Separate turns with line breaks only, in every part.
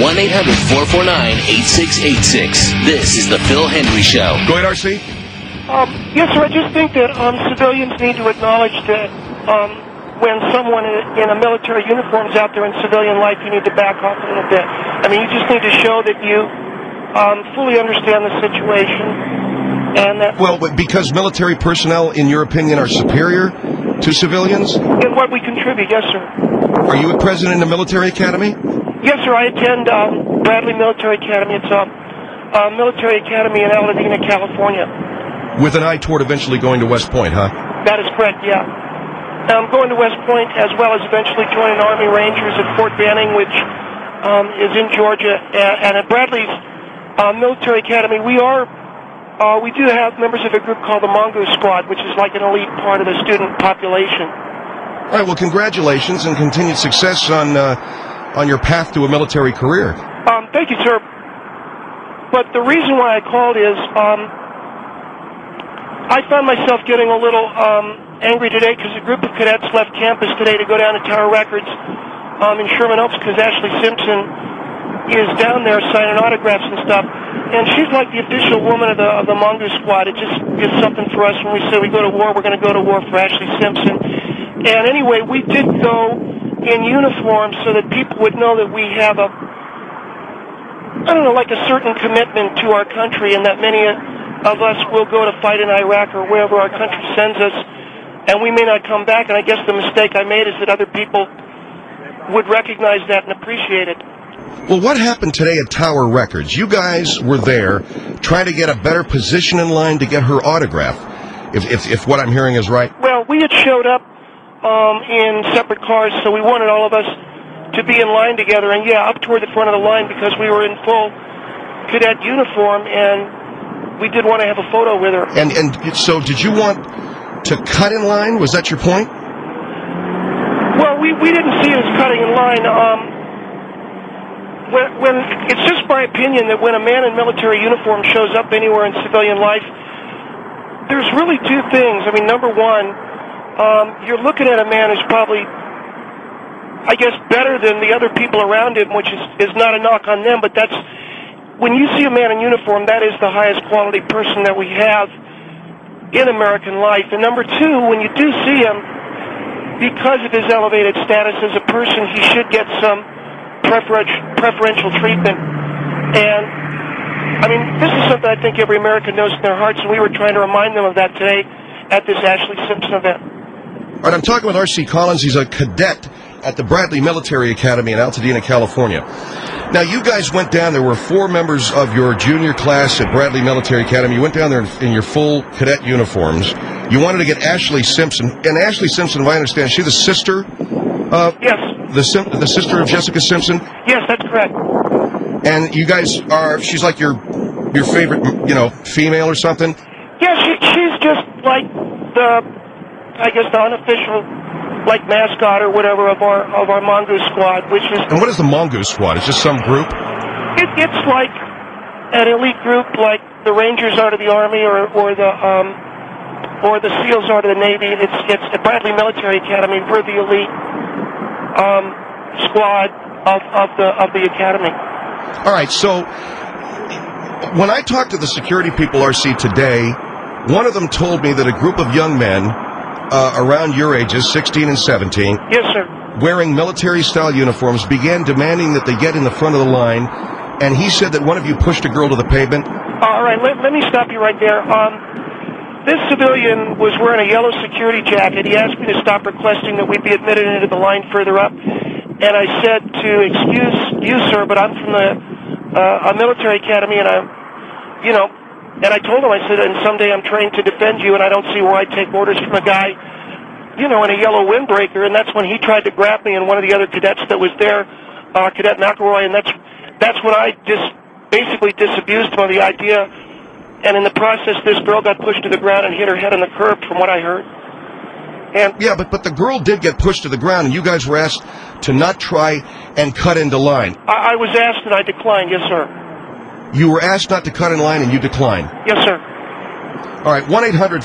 1-800-449-8686. This is the Phil Hendry Show.
Go ahead, R.C.
Yes, sir. I just think that civilians need to acknowledge that when someone in a military uniform is out there in civilian life, you need to back off a little bit. I mean, you just need to show that you fully understand the situation. And that
because military personnel, in your opinion, are superior to civilians?
In what we contribute, yes, sir.
Are you a president in the military academy?
Yes, sir. I attend Bradley Military Academy. It's a military academy in Altadena, California.
With an eye toward eventually going to West Point, huh?
That is correct, yeah. I'm going to West Point as well as eventually joining Army Rangers at Fort Banning, which is in Georgia. And at Bradley's Military Academy, we do have members of a group called the Mongoose Squad, which is like an elite part of the student population.
All right, well, congratulations and continued success on your path to a military career.
Thank you, sir. But the reason why I called is I found myself getting a little angry today because a group of cadets left campus today to go down to Tower Records in Sherman Oaks because Ashley Simpson is down there signing autographs and stuff. And she's like the official woman of the Mongoose Squad. It just is something for us when we say we go to war, we're going to go to war for Ashley Simpson. And anyway, we did go in uniform so that people would know that we have a certain commitment to our country and that many of us will go to fight in Iraq or wherever our country sends us. And we may not come back, and I guess the mistake I made is that other people would recognize that and appreciate it.
Well, what happened today at Tower Records? You guys were there trying to get a better position in line to get her autograph, if what I'm hearing is right.
Well, we had showed up in separate cars, so we wanted all of us to be in line together, and up toward the front of the line because we were in full cadet uniform, and we did want to have a photo with her.
And so did you want to cut in line? Was that your point?
Well, we didn't see it as cutting in line. When it's just my opinion that when a man in military uniform shows up anywhere in civilian life, there's really two things. I mean, number one, you're looking at a man who's probably, I guess, better than the other people around him, which is not a knock on them, but that's, when you see a man in uniform, that is the highest quality person that we have in American life. And number two, when you do see him, because of his elevated status as a person, he should get some preferential treatment. And, I mean, this is something I think every American knows in their hearts, and we were trying to remind them of that today at this Ashley Simpson event.
All right, I'm talking with R.C. Collins. He's a cadet at the Bradley Military Academy in Altadena, California. Now, you guys went down. There were 4 members of your junior class at Bradley Military Academy. You went down there in your full cadet uniforms. You wanted to get Ashley Simpson. And Ashley Simpson, if I understand, she's the sister?
Yes.
The sister of Jessica Simpson?
Yes, that's correct.
And you guys she's like your favorite, female or something?
Yeah, she's just like the unofficial, mascot or whatever of our Mongoose Squad, which is...
And what is the Mongoose Squad? Is this some group?
It's like an elite group, like the Rangers are to the Army, or the SEALs are to the Navy. It's the Bradley Military Academy. We're the elite squad of the academy.
All right, so when I talked to the security people, R.C., today, one of them told me that a group of young men around your ages, 16 and 17,
yes, sir,
wearing military-style uniforms, began demanding that they get in the front of the line, and he said that one of you pushed a girl to the pavement.
All right, let me stop you right there. This civilian was wearing a yellow security jacket. He asked me to stop requesting that we be admitted into the line further up, and I said to excuse you, sir, but I'm from a military academy, and and I told him, I said, and someday I'm trained to defend you, and I don't see why I take orders from a guy, in a yellow windbreaker. And that's when he tried to grab me and one of the other cadets that was there, Cadet McElroy, and that's when I basically disabused him of the idea. And in the process, this girl got pushed to the ground and hit her head on the curb, from what I heard. And
yeah, but the girl did get pushed to the ground, and you guys were asked to not try and cut into line.
I was asked, and I declined, yes, sir.
You were asked not to cut in line, and you declined?
Yes, sir.
All right,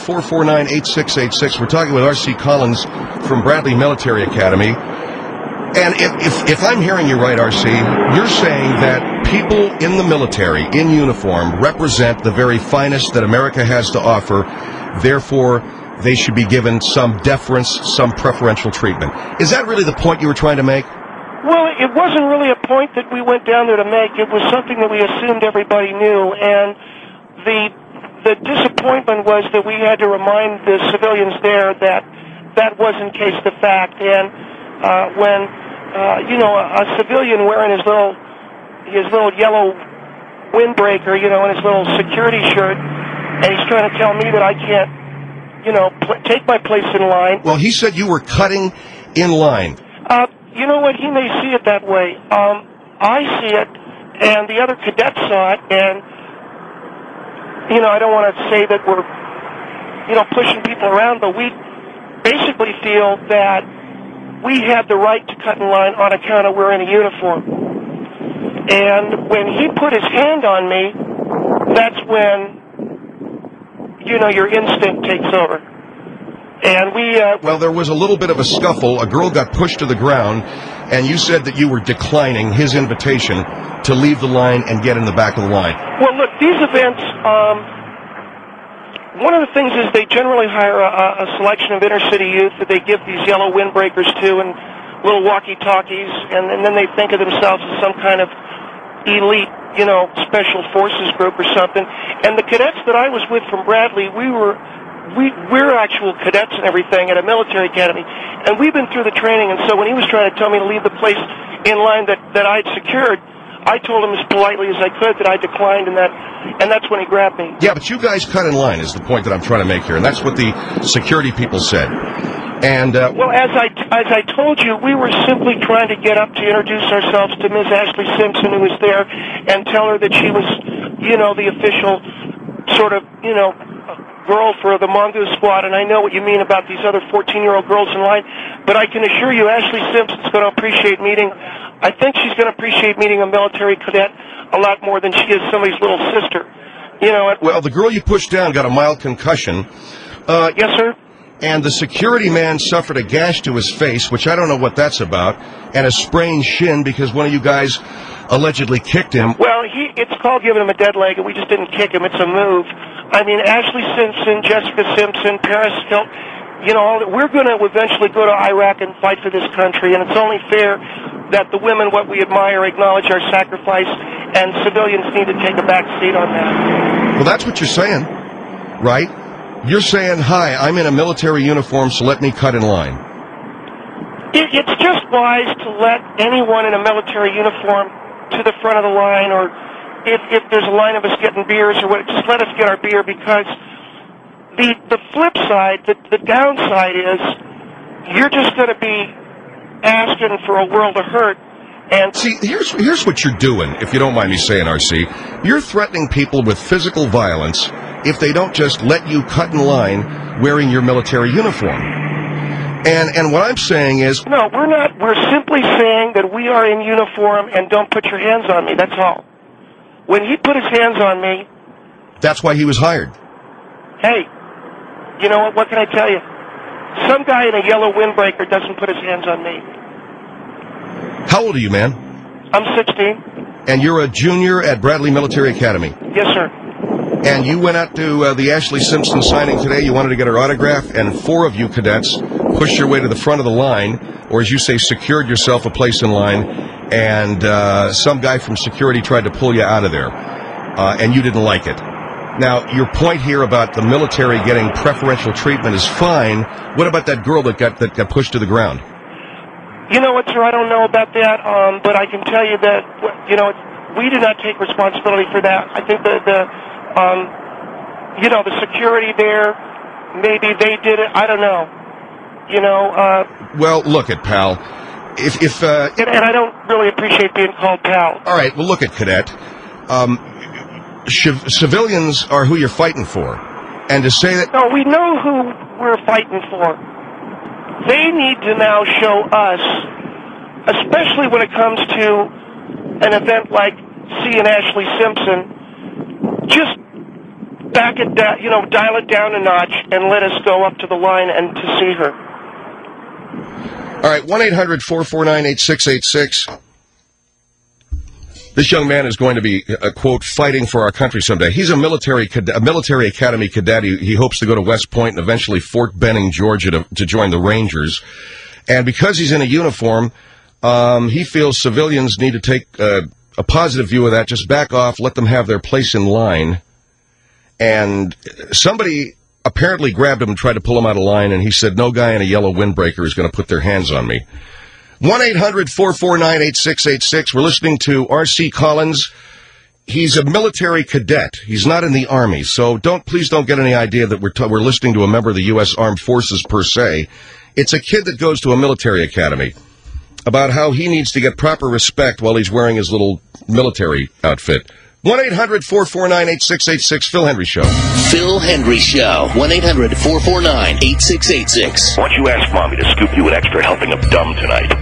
1-800-449-8686. We're talking with R.C. Collins from Bradley Military Academy. And if I'm hearing you right, RC, you're saying that people in the military, in uniform, represent the very finest that America has to offer, therefore they should be given some deference, some preferential treatment. Is that really the point you were trying to make?
Well, it wasn't really a point that we went down there to make. It was something that we assumed everybody knew, and the disappointment was that we had to remind the civilians there that that wasn't case the fact. And when a civilian wearing his little yellow windbreaker, and his little security shirt, and he's trying to tell me that I can't, take my place in line.
Well, he said you were cutting in line.
You know what? He may see it that way. I see it, and the other cadets saw it, and, I don't want to say that we're, pushing people around, but we basically feel that we had the right to cut in line on account of we're in a uniform. And when he put his hand on me, that's when, your instinct takes over. And
well, there was a little bit of a scuffle. A girl got pushed to the ground, and you said that you were declining his invitation to leave the line and get in the back of the line.
Well, look, these events, one of the things is they generally hire a selection of inner-city youth that they give these yellow windbreakers to and little walkie-talkies, and then they think of themselves as some kind of elite, special forces group or something. And the cadets that I was with from Bradley, we're actual cadets and everything at a military academy, and we've been through the training. And so when he was trying to tell me to leave the place in line that I'd secured, I told him as politely as I could that I declined, and that's when he grabbed me.
Yeah, but you guys cut in line is the point that I'm trying to make here, and that's what the security people said. And
well, as I told you, we were simply trying to get up to introduce ourselves to Ms. Ashley Simpson, who was there, and tell her that she was, the official sort of, girl for the Mongoose Squad, and I know what you mean about these other 14-year-old girls in line, but I can assure you Ashley Simpson's going to appreciate meeting, I think she's going to appreciate meeting a military cadet a lot more than she is somebody's little sister.
Well, the girl you pushed down got a mild concussion.
Yes, sir?
And the security man suffered a gash to his face, which I don't know what that's about, and a sprained shin because one of you guys allegedly kicked him.
Well, it's called giving him a dead leg, and we just didn't kick him. It's a move. I mean, Ashley Simpson, Jessica Simpson, Paris Hilton, we're going to eventually go to Iraq and fight for this country, and it's only fair that the women, what we admire, acknowledge our sacrifice, and civilians need to take a back seat on that.
Well, that's what you're saying, right? You're saying, hi, I'm in a military uniform, so let me cut in line.
It's just wise to let anyone in a military uniform to the front of the line, or if there's a line of us getting beers or what, just let us get our beer, because the flip side, the downside is you're just going to be asking for a world of hurt. And
see, here's what you're doing, if you don't mind me saying, RC. You're threatening people with physical violence if they don't just let you cut in line wearing your military uniform. And what I'm saying is...
No, we're not. We're simply saying that we are in uniform and don't put your hands on me. That's all. When he put his hands on me...
That's why he was hired.
Hey, you know what? What can I tell you? Some guy in a yellow windbreaker doesn't put his hands on me.
How old are you, man?
I'm 16.
And you're a junior at Bradley Military Academy?
Yes, sir.
And you went out to the Ashley Simpson signing today. You wanted to get her autograph, and 4 of you cadets pushed your way to the front of the line, or as you say, secured yourself a place in line, and some guy from security tried to pull you out of there, and you didn't like it. Now, your point here about the military getting preferential treatment is fine. What about that girl that got pushed to the ground?
You know what, sir, I don't know about that, but I can tell you that, we did not take responsibility for that. I think the security there, maybe they did it. I don't know.
Well, look at pal.
And I don't really appreciate being called pal.
All right, well, look at cadet. Civilians are who you're fighting for. And to say that...
No, we know who we're fighting for. They need to now show us, especially when it comes to an event like seeing Ashley Simpson, just back it down, dial it down a notch and let us go up to the line and to see her.
All right, 1-800-449-8686. This young man is going to be, quote, fighting for our country someday. He's a military academy cadet. He hopes to go to West Point and eventually Fort Benning, Georgia, to join the Rangers. And because he's in a uniform, he feels civilians need to take a positive view of that. Just back off, let them have their place in line. And somebody apparently grabbed him and tried to pull him out of line, and he said, no guy in a yellow windbreaker is going to put their hands on me. 1-800-449-8686. We're listening to R.C. Collins. He's a military cadet. He's not in the Army, so please don't get any idea that we're listening to a member of the U.S. Armed Forces per se. It's a kid that goes to a military academy about how he needs to get proper respect while he's wearing his little military outfit. 1-800-449-8686, Phil Hendry Show.
Phil Hendry Show, 1-800-449-8686.
Why don't you ask Mommy to scoop you an extra helping of dumb tonight?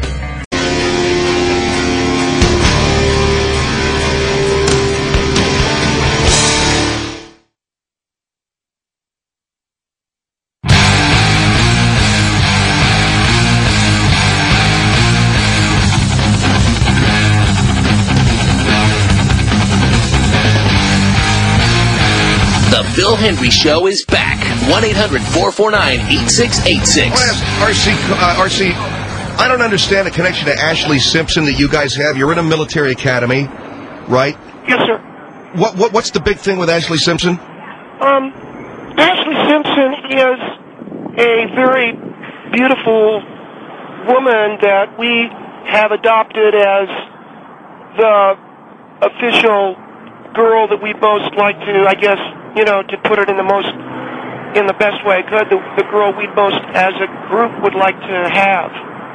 The Phil Hendry Show is back. 1-800-449-8686.
RC, I don't understand the connection to Ashley Simpson that you guys have. You're in a military academy, right?
Yes, sir.
What's the big thing with Ashley Simpson?
Ashley Simpson is a very beautiful woman that we have adopted as the official girl that we most like to, I guess, to put it in the best way I could, the girl we most as a group would like to have.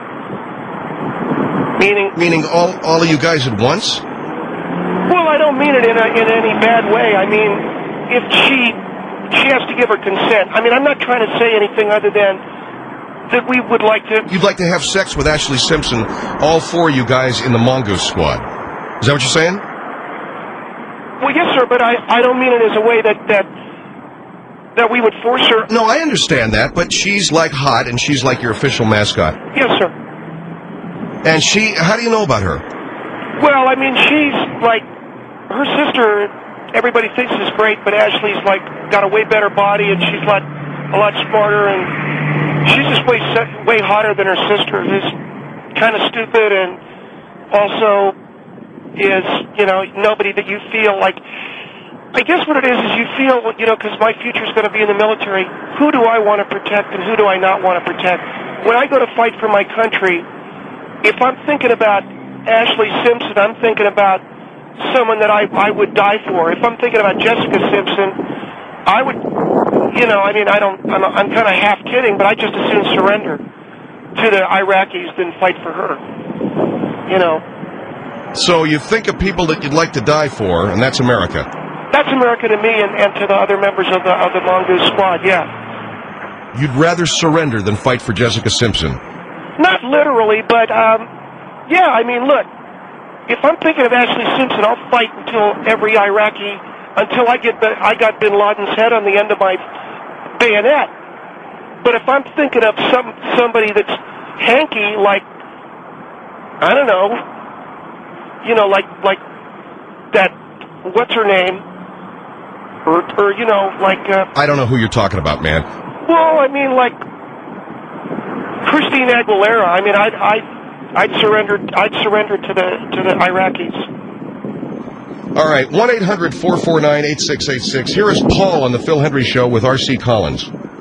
Meaning all of you guys at once?
Well, I don't mean it in any bad way. I mean, if she has to give her consent. I mean, I'm not trying to say anything other than that we would like to...
You'd like to have sex with Ashley Simpson, all four of you guys in the Mongoose Squad. Is that what you're saying?
Well, yes, sir, but I don't mean it as a way that we would force her.
No, I understand that, but she's like hot, and she's like your official mascot.
Yes, sir.
And how do you know about her?
Well, I mean, she's like, her sister, everybody thinks is great, but Ashley's like, got a way better body, and she's like a lot smarter, and she's just way hotter than her sister, who's kind of stupid, and also is, nobody that you feel like, I guess what it is you feel, because my future's going to be in the military, who do I want to protect and who do I not want to protect? When I go to fight for my country, if I'm thinking about Ashley Simpson, I'm thinking about someone that I would die for. If I'm thinking about Jessica Simpson, I would, I'm kind of half kidding, but I just as soon surrender to the Iraqis than fight for her,
So you think of people that you'd like to die for, and that's America.
That's America to me and to the other members of the Mongoose Squad, yeah.
You'd rather surrender than fight for Jessica Simpson?
Not literally, but, yeah, I mean, look, if I'm thinking of Ashley Simpson, I'll fight until I got Bin Laden's head on the end of my bayonet. But if I'm thinking of somebody that's hanky, like, I don't know, like that, what's her name? Or
I don't know who you're talking about, man.
Well, I mean, like Christine Aguilera. I mean, I'd surrender to the Iraqis.
All right, 1-800-449-8686. Here is Paul on the Phil Hendry Show with R.C. Collins.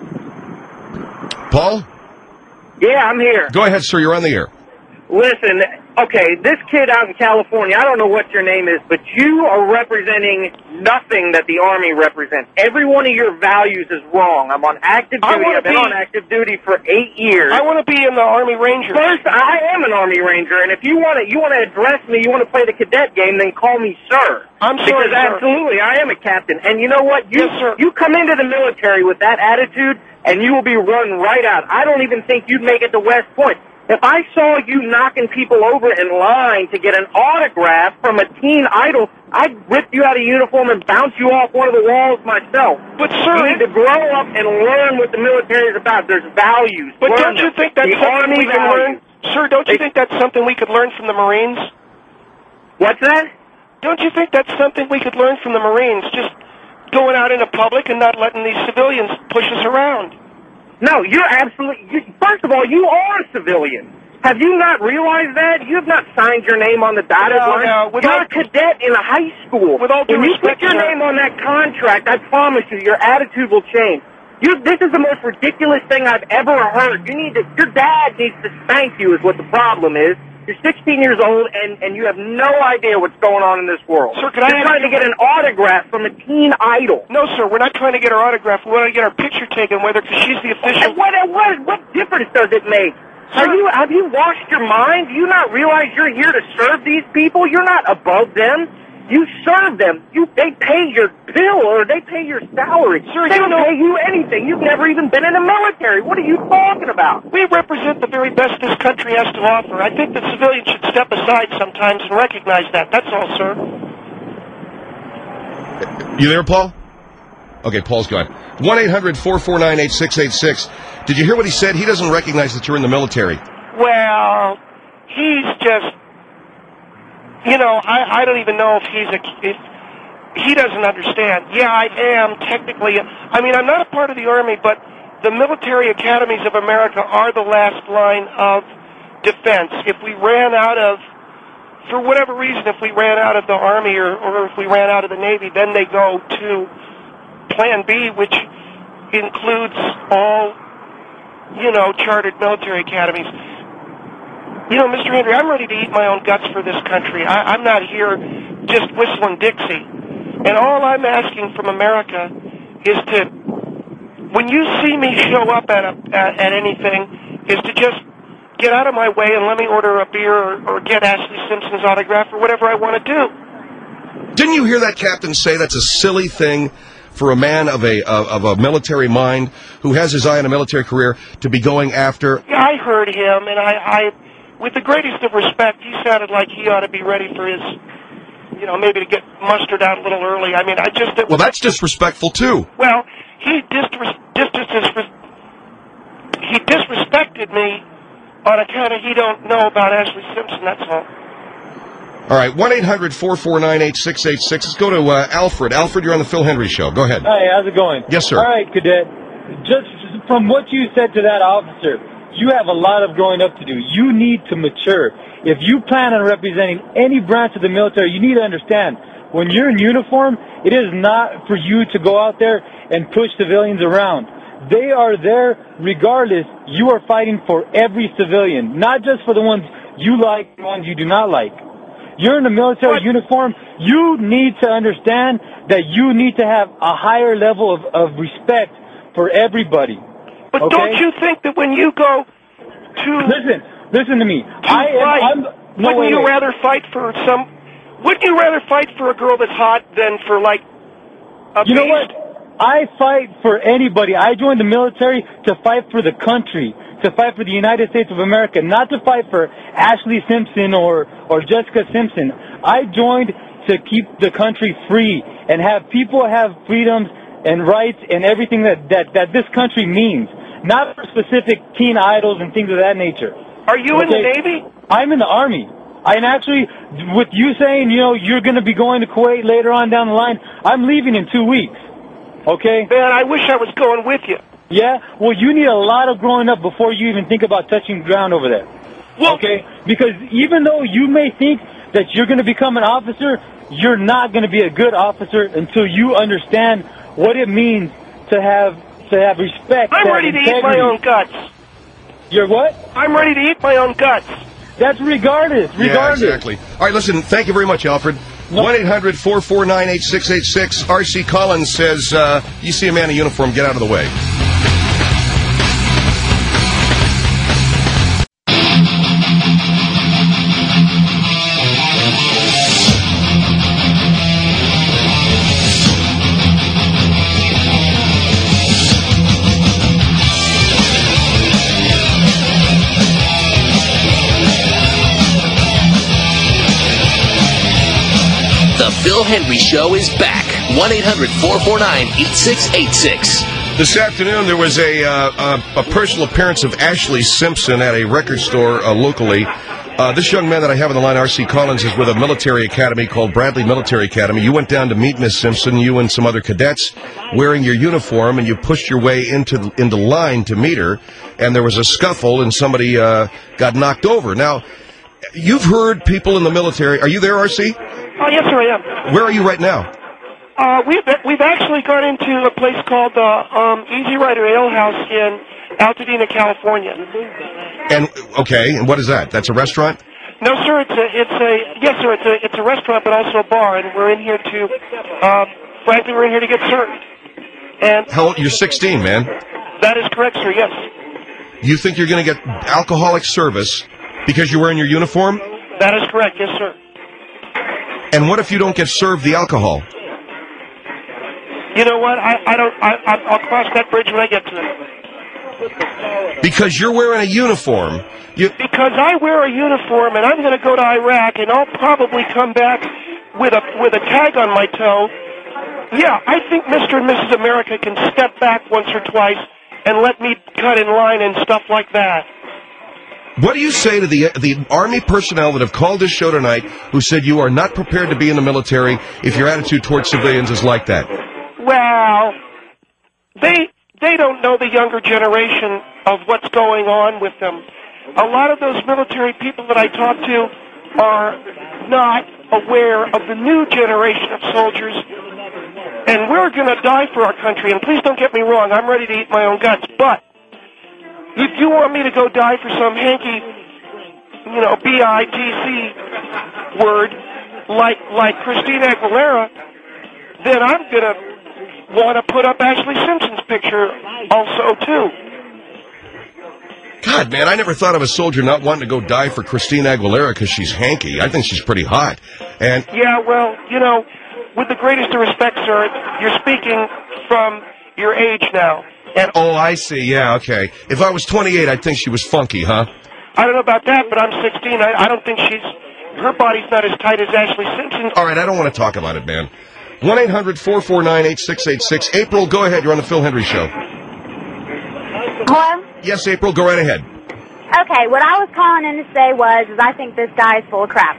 Paul?
Yeah, I'm here.
Go ahead, sir. You're on the air.
Listen, okay, this kid out in California, I don't know what your name is, but you are representing nothing that the Army represents. Every one of your values is wrong. I'm on active duty. I've been on active duty for 8 years.
I want to be in the Army Rangers.
First, I am an Army Ranger, and if you want to address me, you want to play the cadet game, then call me sir.
I'm sorry,
because absolutely, I am a captain. And you know what?
Yes, sir.
You come into the military with that attitude, and you will be run right out. I don't even think you'd make it to West Point. If I saw you knocking people over in line to get an autograph from a teen idol, I'd rip you out of uniform and bounce you off one of the walls myself.
But, sir,
you need to grow up and learn what the military is about. There's values.
But don't you think that's something we can learn? Sir, don't you think that's something we could learn from the Marines?
What's that?
Don't you think that's something we could learn from the Marines? Just going out into public and not letting these civilians push us around.
No, you're absolutely... First of all, you are a civilian. Have you not realized that? You have not signed your name on the dotted line.
No,
you're a cadet in a high school.
With all due
when
respect,
you put your name on that contract, I promise you, your attitude will change. This is the most ridiculous thing I've ever heard. Your dad needs to spank you is what the problem is. You're 16 years old, and you have no idea what's going on in this world.
Sir,
you're trying to get an autograph from a teen idol.
No, sir, we're not trying to get her autograph. We want to get our picture taken, because she's the official...
What difference does it make? Have you lost your mind? Do you not realize you're here to serve these people? You're not above them. You serve them. They pay your bill, or they pay your salary.
Sir,
they don't pay you anything. You've never even been in the military. What are you talking about?
We represent the very best this country has to offer. I think that civilians should step aside sometimes and recognize that. That's all, sir.
You there, Paul? Okay, Paul's gone. 1-800-449-8686. Did you hear what he said? He doesn't recognize that you're in the military.
Well, he's just... I don't even know if he doesn't understand. Yeah, I am technically... I'm not a part of the Army, but the military academies of America are the last line of defense. If we ran out of... For whatever reason, if we ran out of the Army or if we ran out of the Navy, then they go to Plan B, which includes all, chartered military academies. Mr. Henry, I'm ready to eat my own guts for this country. I'm not here just whistling Dixie. And all I'm asking from America is to, when you see me show up at anything, is to just get out of my way and let me order a beer or get Ashley Simpson's autograph or whatever I want to do.
Didn't you hear that captain say that's a silly thing for a man of a military mind who has his eye on a military career to be going after?
Yeah, I heard him, and I with the greatest of respect, he sounded like he ought to be ready for his, maybe to get mustered out a little early.
Well, that's disrespectful, too.
Well, he disrespected me on account of he don't know about Ashley Simpson, that's all.
All right, 1-800-449-8686. Let's go to Alfred. Alfred, you're on the Phil Henry Show. Go ahead.
Hi, how's it going?
Yes, sir.
All right, Cadet. Just from what you said to that officer, you have a lot of growing up to do. You need to mature. If you plan on representing any branch of the military, you need to understand, when you're in uniform, it is not for you to go out there and push civilians around. They are there regardless. You are fighting for every civilian, not just for the ones you like, the ones you do not like. You're in a military uniform. You need to understand that you need to have a higher level of respect for everybody.
But
okay?
Don't you think that when you go to...
Listen to me.
Wouldn't you rather fight for a girl that's hot than for, a
You know what? I fight for anybody. I joined the military to fight for the country, to fight for the United States of America, not to fight for Ashley Simpson or Jessica Simpson. I joined to keep the country free and have people have freedoms and rights and everything that this country means, not for specific teen idols and things of that nature.
Are you in the Navy?
I'm in the Army. And actually, with you saying, you're going to be going to Kuwait later on down the line, I'm leaving in 2 weeks. Okay?
Man, I wish I was going with you.
Yeah? Well, you need a lot of growing up before you even think about touching ground over there.
Well,
okay? Because even though you may think that you're going to become an officer, you're not going to be a good officer until you understand what it means to have respect.
I'm ready to eat my own guts.
You're what?
I'm ready to eat my own guts.
That's regardless.
Yeah, exactly. All right, listen, thank you very much, Alfred. 1-800-449-8686. R.C. Collins says, you see a man in uniform, get out of the way.
The Phil Henry Show is back. 1-800-449-8686.
This afternoon, there was a personal appearance of Ashley Simpson at a record store locally. This young man that I have on the line, R.C. Collins, is with a military academy called Bradley Military Academy. You went down to meet Miss Simpson, you and some other cadets, wearing your uniform, and you pushed your way into line to meet her, and there was a scuffle, and somebody got knocked over. Now, you've heard people in the military. Are you there, R.C.?
Oh, yes, sir, I am.
Where are you right now?
We've actually gone into a place called Easy Rider Ale House in Altadena, California.
And okay, and what is that? That's a restaurant?
No, sir. It's a restaurant, but also a bar, and we're in here to, frankly, we're in here to get served. And
how old? You're 16, man.
That is correct, sir. Yes.
You think you're going to get alcoholic service because you're wearing your uniform?
That is correct. Yes, sir.
And what if you don't get served the alcohol?
You know what? I'll cross that bridge when I get to it.
Because you're wearing a uniform.
Because I wear a uniform, and I'm going to go to Iraq, and I'll probably come back with a tag on my toe. Yeah, I think Mr. and Mrs. America can step back once or twice and let me cut in line and stuff like that.
What do you say to the Army personnel that have called this show tonight who said you are not prepared to be in the military if your attitude towards civilians is like that?
Well, they don't know the younger generation of what's going on with them. A lot of those military people that I talk to are not aware of the new generation of soldiers, and we're going to die for our country. And please don't get me wrong, I'm ready to eat my own guts, but if you want me to go die for some hanky, B-I-T-C word like Christina Aguilera, then I'm going to want to put up Ashley Simpson's picture also, too.
God, man, I never thought of a soldier not wanting to go die for Christina Aguilera because she's hanky. I think she's pretty hot. And
yeah, well, with the greatest of respect, sir, you're speaking from your age now. And
oh, I see. Yeah, okay. If I was 28, I'd think she was funky, huh?
I don't know about that, but I'm 16. I don't think her body's not as tight as Ashley Simpson's.
All right, I don't want to talk about it, man. 1-800-449-8686. April, go ahead. You're on the Phil Hendry Show.
Hello?
Yes, April, go right ahead.
Okay, what I was calling in to say is I think this guy is full of crap.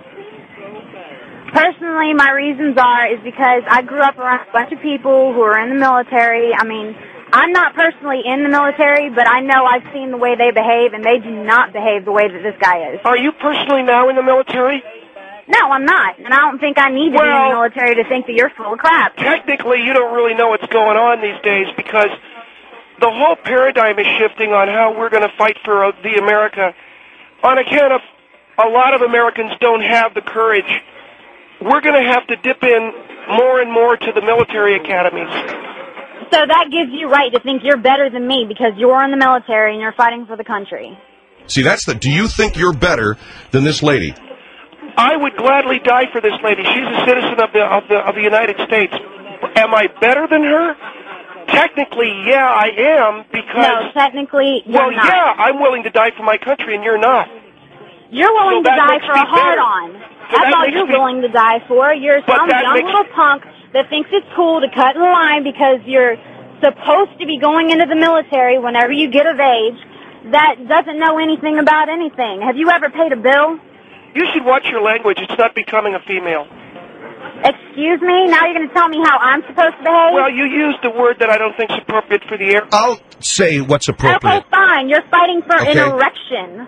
Personally, my reasons is because I grew up around a bunch of people who are in the military. I mean, I'm not personally in the military, but I know I've seen the way they behave, and they do not behave the way that this guy is.
Are you personally now in the military?
No, I'm not, and I don't think I need to be in the military to think that you're full of crap.
Technically, you don't really know what's going on these days because the whole paradigm is shifting on how we're going to fight for the America. On account of a lot of Americans don't have the courage, we're going to have to dip in more and more to the military academies.
So that gives you right to think you're better than me because you're in the military and you're fighting for the country.
See, do you think you're better than this lady?
I would gladly die for this lady. She's a citizen of the United States. Am I better than her? Technically, yeah, I am because...
No, technically, you're not.
Well, yeah, I'm willing to die for my country, and you're not.
You're willing to die for a hard-on. That's all you're willing to die for. You're some young little punk that thinks it's cool to cut in line because you're supposed to be going into the military whenever you get of age that doesn't know anything about anything. Have you ever paid a bill?
You should watch your language. It's not becoming a female.
Excuse me? Now you're going to tell me how I'm supposed to behave?
Well, you used a word that I don't think is appropriate for the air.
I'll say what's appropriate.
Okay, fine. You're fighting for an erection.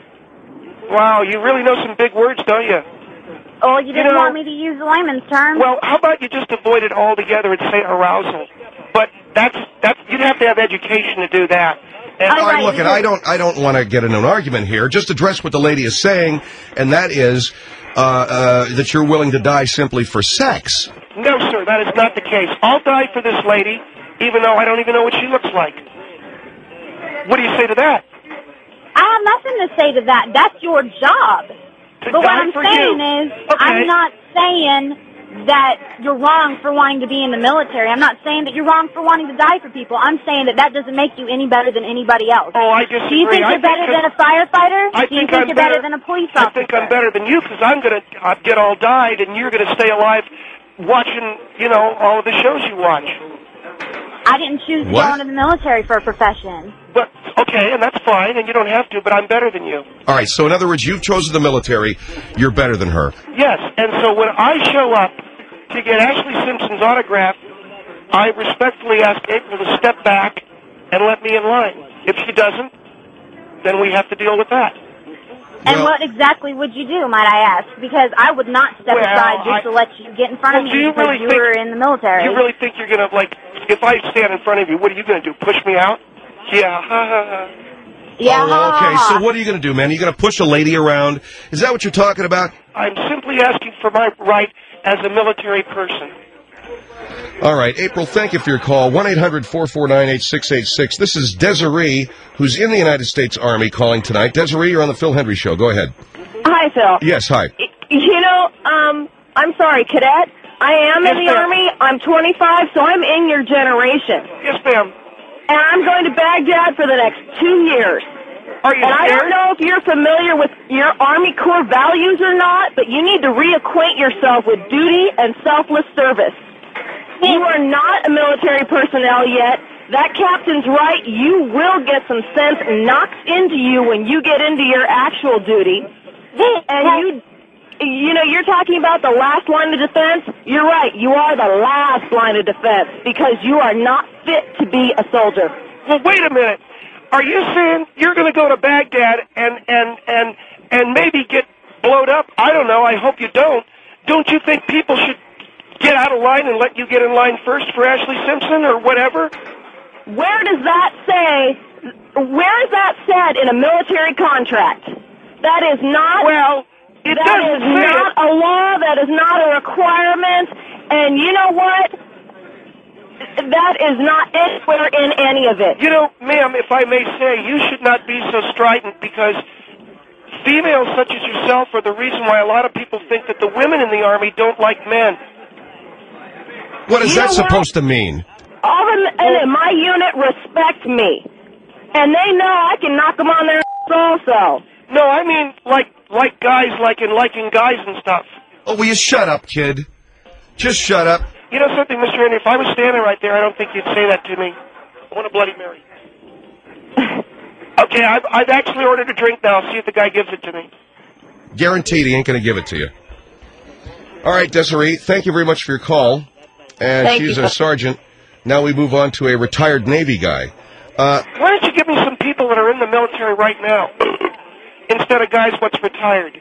Wow, you really know some big words, don't you?
Oh, you didn't want me to use the layman's term?
Well, how about you just avoid it altogether and say arousal? But that's you'd have to have education to do that.
And all right, look, and I don't want to get into an argument here. Just address what the lady is saying, and that is that you're willing to die simply for sex.
No, sir, that is not the case. I'll die for this lady, even though I don't even know what she looks like. What do you say to that?
I have nothing to say to that. That's your job. But what I'm saying is, I'm not saying that you're wrong for wanting to be in the military. I'm not saying that you're wrong for wanting to die for people. I'm saying that doesn't make you any better than anybody else.
Oh, I disagree.
Do you think you're better than a firefighter? Do you think you're better than a police officer?
I think I'm better than you because I'm going to get all died and you're going to stay alive watching, all of the shows you watch.
I didn't choose to
What?
go into the military for a profession.
But okay, and that's fine, and you don't have to. But I'm better than you.
All right, so in other words, you've chosen the military. You're better than her.
Yes, and so when I show up to get Ashley Simpson's autograph, I respectfully ask April to step back and let me in line. If she doesn't, then we have to deal with that.
And
Well-
what exactly would you do, might I ask? Because I would not step aside just to let you get in front of me because you were in the military.
You really think you're going to, like, if I stand in front of you, what are you going to do, push me out? Yeah, ha, ha, ha.
Yeah.
Oh, okay, so what are you going to do, man? Are you going to push a lady around? Is that what you're talking about?
I'm simply asking for my right as a military person.
All right, April, thank you for your call. 1-800-449-8686. This is Desiree, who's in the United States Army, calling tonight. Desiree, you're on the Phil Hendry Show. Go ahead.
Hi, Phil.
Yes, hi.
You know, I'm sorry, cadet. I am in the Army. I'm 25, so I'm in your generation.
Yes, ma'am.
And I'm going to Baghdad for the next 2 years.
Are you
And I
scared?
don't know if you're familiar with your Army Corps values or not, but you need to reacquaint yourself with duty and selfless service. You are not a military personnel yet. That captain's right. You will get some sense knocked into you when you get into your actual duty. And you know, you're talking about the last line of defense. You're right. You are the last line of defense because you are not fit to be a soldier.
Well, wait a minute. Are you saying you're going to go to Baghdad and maybe get blowed up? I don't know. I hope you don't. Don't you think people should get out of line and let you get in line first for Ashley Simpson or whatever?
Where does that say? Where is that said in a military contract? That is not.
Well, it
that
doesn't
is
say
not
it.
a law. That is not a requirement. And you know what? That is not anywhere in any of it.
You know, ma'am, if I may say, you should not be so strident because females such as yourself are the reason why a lot of people think that the women in the Army don't like men.
What is
You
that
know what?
supposed to mean?
All the men in my unit respect me. And they know I can knock them on their ass also.
No, I mean like guys liking guys and stuff.
Oh, will you shut up, kid? Just shut up.
You know something, Mr. Henry, if I was standing right there, I don't think you'd say that to me. I want a Bloody Mary. Okay, I've actually ordered a drink now. See if the guy gives it to me.
Guaranteed he ain't going to give it to you. All right, Desiree, thank you very much for your call. And
Thank
she's
you.
a sergeant. Now we move on to a retired Navy guy.
Why don't you give me some people that are in the military right now instead of guys what's retired?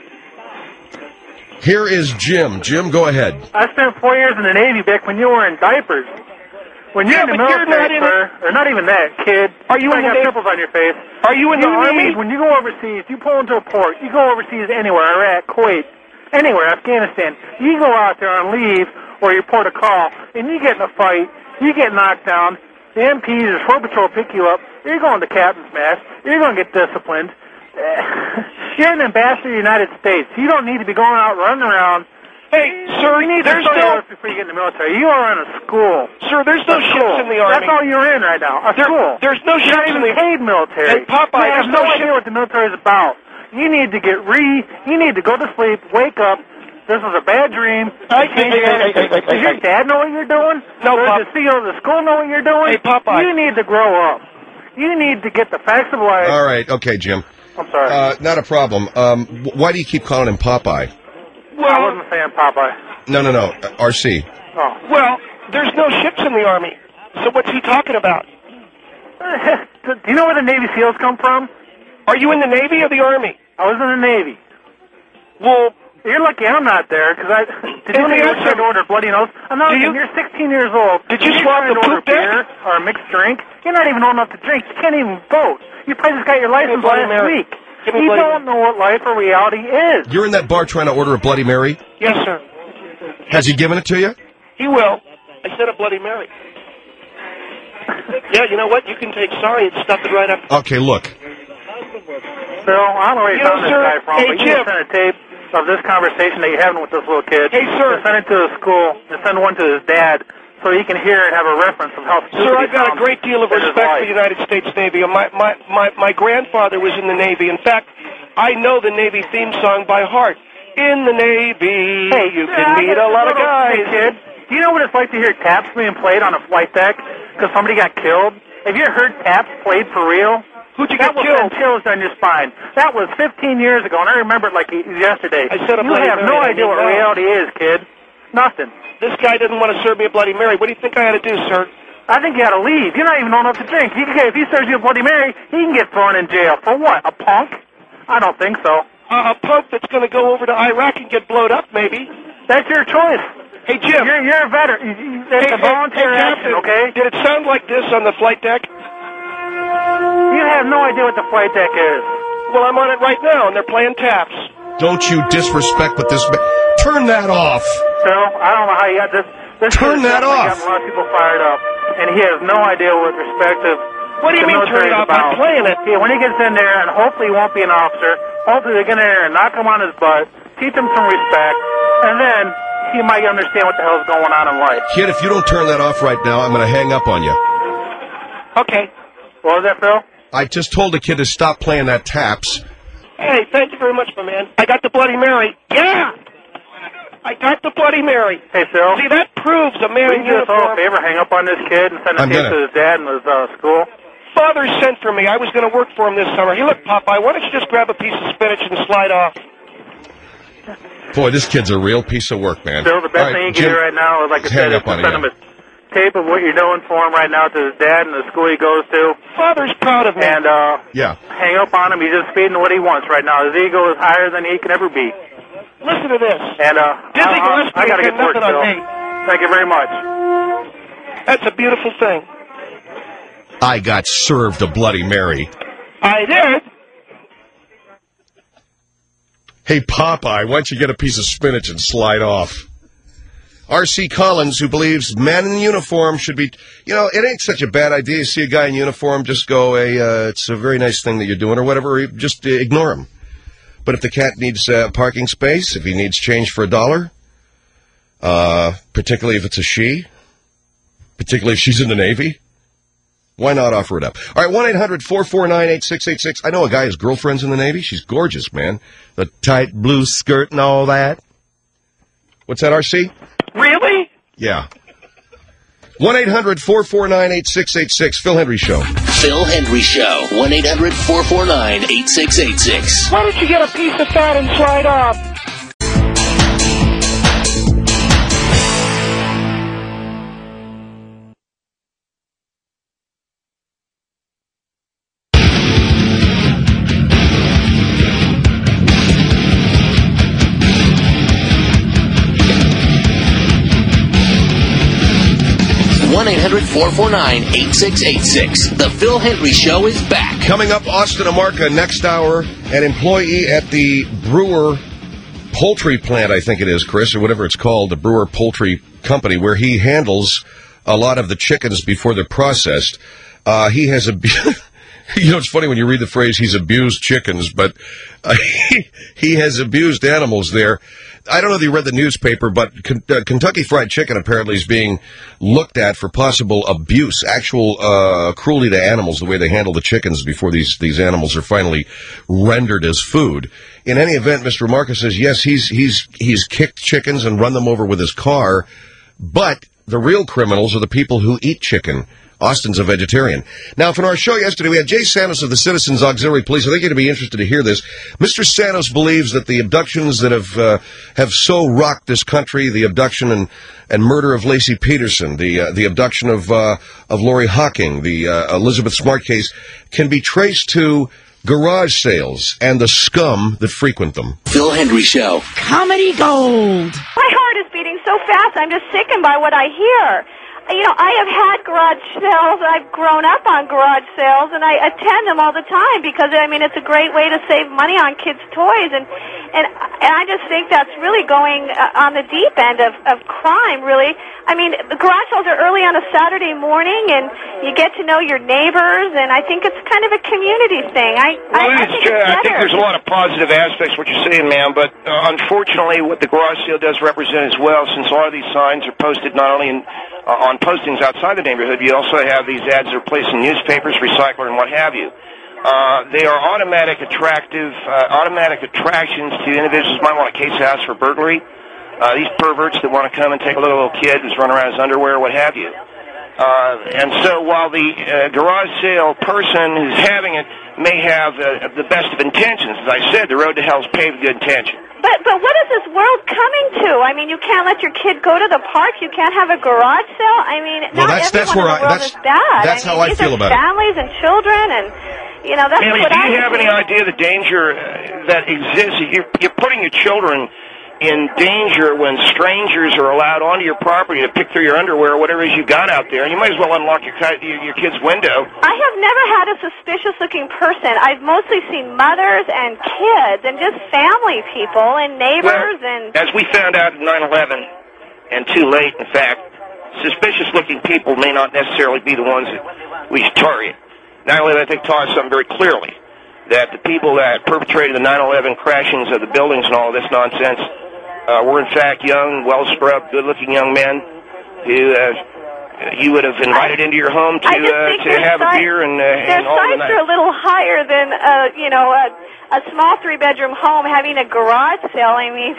Here is Jim. Jim, go ahead.
I spent 4 years in the Navy back when you were in diapers. When you're
Yeah,
in the
but you're
military,
not in
sir, or not even that, kid.
Are you in the
got
Navy?
pimples on your face.
Are you in the Army?
When you go overseas, you pull into a port, you go overseas anywhere, Iraq, Kuwait, anywhere, Afghanistan. You go out there on leave or you port a call, and you get in a fight, you get knocked down, the MPs or 4 Patrol pick you up, you're going to captain's mess, you're going to get disciplined. You're an ambassador of the United States. You don't need to be going out running around.
Hey, sir,
You need to
there's
study
no...
before you get in the military. You are in a school.
Sir, there's no ships in the Army.
That's all you're in right now. A school.
There's no
You're not
ships in
even
the...
paid military.
Hey, Popeye,
you have
there's
no
no
idea what the military is about. You need to You need to go to sleep, wake up. This was a bad dream. Does your dad know what you're doing?
No, Pop.
Does the CEO of the school know what you're doing?
Hey, Popeye.
You need to grow up. You need to get the facts of life.
All right, okay, Jim.
I'm sorry.
Not a problem. Why do you keep calling him Popeye?
I
Well,
wasn't saying Popeye.
No, RC.
Oh.
well, there's no ships in the Army. So what's he talking about?
Do you know where the Navy SEALs come from?
Are you in the Navy or the Army?
I was in the Navy.
Well,
You're lucky I'm not there, because did you
Let me
think I
ask
tried to
you-
order Bloody Nose? I'm not.
Do you-
You're 16 years old.
Did you
You're
swap
trying
the
to order
poop deck?
beer or a mixed drink? You're not even old enough to drink. You can't even vote. You probably just got your license
Bloody
last
Mary.
week.
Give me
You
Bloody
don't know what life or reality is.
You're in that bar trying to order a Bloody Mary?
yes, sir.
Has he given it to you?
He will. I said a Bloody Mary. Yeah, you know what? You can take sorry and stuff it right up.
Okay, look.
Phil, I don't know where you
You know,
found this
sir,
guy from,
hey,
but you
Jim.
can send a tape of this conversation that you're having with this little kid.
Hey, sir.
And send it to the school and send one to his dad so he can hear and have a reference of how stupid
Sir,
he
I've got a
sounds
great deal of
in his
respect for
life.
the United States Navy. My grandfather was in the Navy. In fact, I know the Navy theme song by heart. In the Navy, you can meet a lot of guys.
Hey, kid, do you know what it's like to hear taps being played on a flight deck? because somebody got killed? Have you heard taps played for real?
Who'd you get
killed? That
killed?
was chills down your spine. That was 15 years ago, and I remember it like yesterday.
I said
you have no idea what reality is, kid. Nothing.
This guy didn't want to serve me a Bloody Mary. What do you think I had to do, sir?
I think you ought to leave. You're not even old enough to drink. If he serves you a Bloody Mary, he can get thrown in jail. For what? A punk? I don't think so.
A punk that's going to go over to Iraq and get blowed up, maybe.
That's your choice.
Hey, Jim.
You're a veteran. It's a voluntary action, okay?
Did it sound like this on the flight deck?
You have no idea what the flight deck is.
Well, I'm on it right now, and they're playing taps.
Don't you disrespect with this. Turn that off.
Phil, I don't know how you got this.
Turn that off.
Got a lot of people fired up, and he has no idea with respect to.
What do you mean turn it off? I'm playing it.
Yeah, when he gets in there, and hopefully he won't be an officer. Hopefully they get in there and knock him on his butt, teach him some respect, and then he might understand what the hell's going on in life.
Kid, if you don't turn that off right now, I'm going to hang up on you.
Okay.
What was that, Phil?
I just told the kid to stop playing that taps.
Hey, thank you very much, my man. I got the Bloody Mary. Yeah! I got the Bloody Mary.
Hey, Phil.
See, that proves a man in uniform.
Will you do us all a favor, hang up on this kid and send a tape to his dad and his school?
Father sent for me. I was going to work for him this summer. Hey, look, Popeye, why don't you just grab a piece of spinach and slide off?
Boy, this kid's a real piece of work, man.
Phil, the best thing you can do right now is, like I said, is to send him a tape of what you're doing for him right now to his dad and the school he goes to.
Father's proud of me.
And, hang up on him. He's just feeding what he wants right now. His ego is higher than he can ever be.
Listen to this.
And,
Dizzy Gillespie
I gotta get to work,
nothing
Phil.
on me.
Thank you very much.
That's a beautiful thing.
I got served a Bloody Mary.
I did.
Hey, Popeye, why don't you get a piece of spinach and slide off? R.C. Collins, who believes men in uniform should be, it ain't such a bad idea. You see a guy in uniform, just go, hey, it's a very nice thing that you're doing, or whatever, or just ignore him. But if the cat needs parking space, if he needs change for $1, particularly if it's a she, particularly if she's in the Navy, why not offer it up? All right, 1-800-449-8686. I know a guy whose girlfriend's in the Navy. She's gorgeous, man. The tight blue skirt and all that. What's that, R.C.?
Really?
Yeah. 1-800-449-8686. Phil Hendry Show.
Phil Hendry Show. 1-800-449-8686.
Why don't you get a piece of fat and slide off?
One 1-800-449-8686. The Phil Hendry Show is back.
Coming up, Austin Amarca, next hour, an employee at the Brewer Poultry Plant, I think it is, Chris, or whatever it's called, the Brewer Poultry Company, where he handles a lot of the chickens before they're processed. He has it's funny when you read the phrase, he's abused chickens, but he has abused animals there. I don't know if you read the newspaper, but Kentucky Fried Chicken apparently is being looked at for possible abuse, actual cruelty to animals, the way they handle the chickens before these animals are finally rendered as food. In any event, Mr. Marcus says, yes, he's kicked chickens and run them over with his car, but the real criminals are the people who eat chicken. Austin's a vegetarian. Now, from our show yesterday, we had Jay Santos of the Citizens Auxiliary Police. I think you're going to be interested to hear this. Mr. Santos believes that the abductions that have so rocked this country, the abduction and murder of Lacey Peterson, the abduction of Lori Hocking, the Elizabeth Smart case, can be traced to garage sales and the scum that frequent them.
Phil Hendry Show.
Comedy gold.
My heart is beating so fast, I'm just sickened by what I hear. You know, I have had garage sales. I've grown up on garage sales, and I attend them all the time because, I mean, it's a great way to save money on kids' toys. And I just think that's really going on the deep end of crime, really. I mean, the garage sales are early on a Saturday morning, and you get to know your neighbors, and I think it's kind of a community thing. I think
there's a lot of positive aspects what you're saying, ma'am, but unfortunately what the garage sale does represent as well, since a lot of these signs are posted not only on postings outside the neighborhood, you also have these ads that are placed in newspapers, recycler, and what have you. They are automatic attractions to individuals who might want a case house for burglary. These perverts that want to come and take a little kid who's running around his underwear, what have you.
And so while the garage sale person who's having it may have the best of intentions, as I said, the road to hell is paved with good intention.
But what is this world coming to? I mean, you can't let your kid go to the park. You can't have a garage sale. I mean,
well,
not
that's
everyone
where
in the world is bad.
That's how I feel about it.
Families and children, and that's
Haley,
what
do you have any idea the danger that exists? You're putting your children in danger when strangers are allowed onto your property to pick through your underwear or whatever it is you got out there. You might as well unlock your kid's window.
I have never had a suspicious-looking person. I've mostly seen mothers and kids and just family people and neighbors. And
as we found out at 9/11, and too late, in fact, suspicious-looking people may not necessarily be the ones that we should target. 9/11, I think, taught us something very clearly, that the people that perpetrated the 9/11 crashings of the buildings and all this nonsense were, in fact, young, well-scrubbed, good-looking young men who you would have invited into your home to have a beer and all the night.
Their sights are a little higher than, a small three-bedroom home having a garage sale. I mean,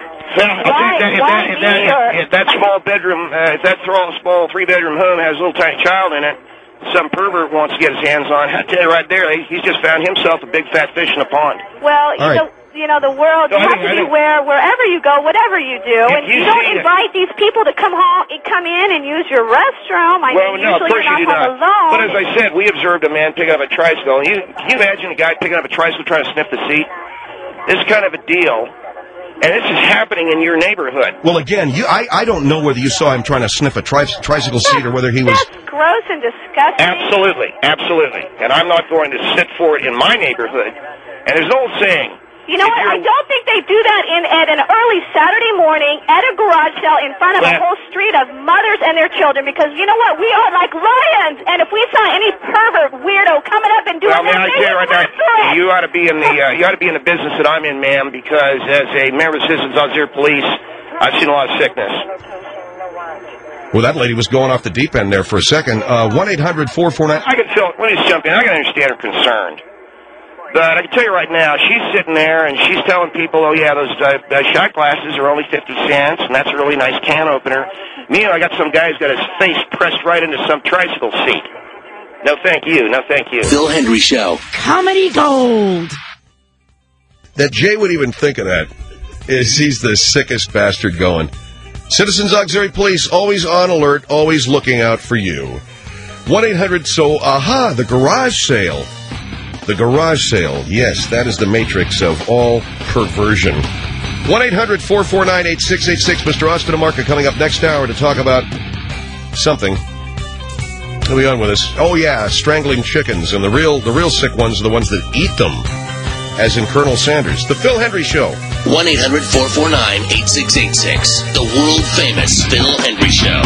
if that small bedroom, if that small three-bedroom home has a little tiny child in it, some pervert wants to get his hands on. I tell you right there, he's just found himself a big fat fish in a pond.
Well, the world, you have to beware wherever you go, whatever you do, and you don't invite these people to come in and use your restroom. I mean,
no, of course
you're
you do
not home
not.
alone.
But as I said, we observed a man picking up a tricycle. Can you imagine a guy picking up a tricycle trying to sniff the seat? This kind of a deal. And this is happening in your neighborhood.
Well, again, I don't know whether you saw him trying to sniff a tricycle seat or whether he was...
That's gross and disgusting.
Absolutely, absolutely. And I'm not going to sit for it in my neighborhood. And there's an old saying...
You know what? I don't think they do that at an early Saturday morning at a garage sale in front of a whole street of mothers and their children, because you know what? We are like lions, and if we saw any pervert weirdo coming up and doing that,
you ought to be in the business that I'm in, ma'am, because as a member of Citizens Auxiliary Police, I've seen a lot of sickness.
Well, that lady was going off the deep end there for a second. 1-800-449...
Let me just jump in. I can understand her concern. But I can tell you right now, she's sitting there and she's telling people, oh, yeah, those shot glasses are only 50 cents, and that's a really nice can opener. Meanwhile, I got some guy who's got his face pressed right into some tricycle seat. No, thank you. No, thank you.
Phil Hendry Show.
Comedy gold.
That Jay would even think of that is he's the sickest bastard going. Citizens Auxiliary Police, always on alert, always looking out for you. 1-800, the garage sale. The garage sale, yes, that is the matrix of all perversion. 1-800-449-8686. Mr. Austin Amarca coming up next hour to talk about something. He'll be on with us. Oh, yeah, strangling chickens, and the real sick ones are the ones that eat them, as in Colonel Sanders. The Phil Hendry Show.
1-800-449-8686. The world-famous Phil Hendry Show.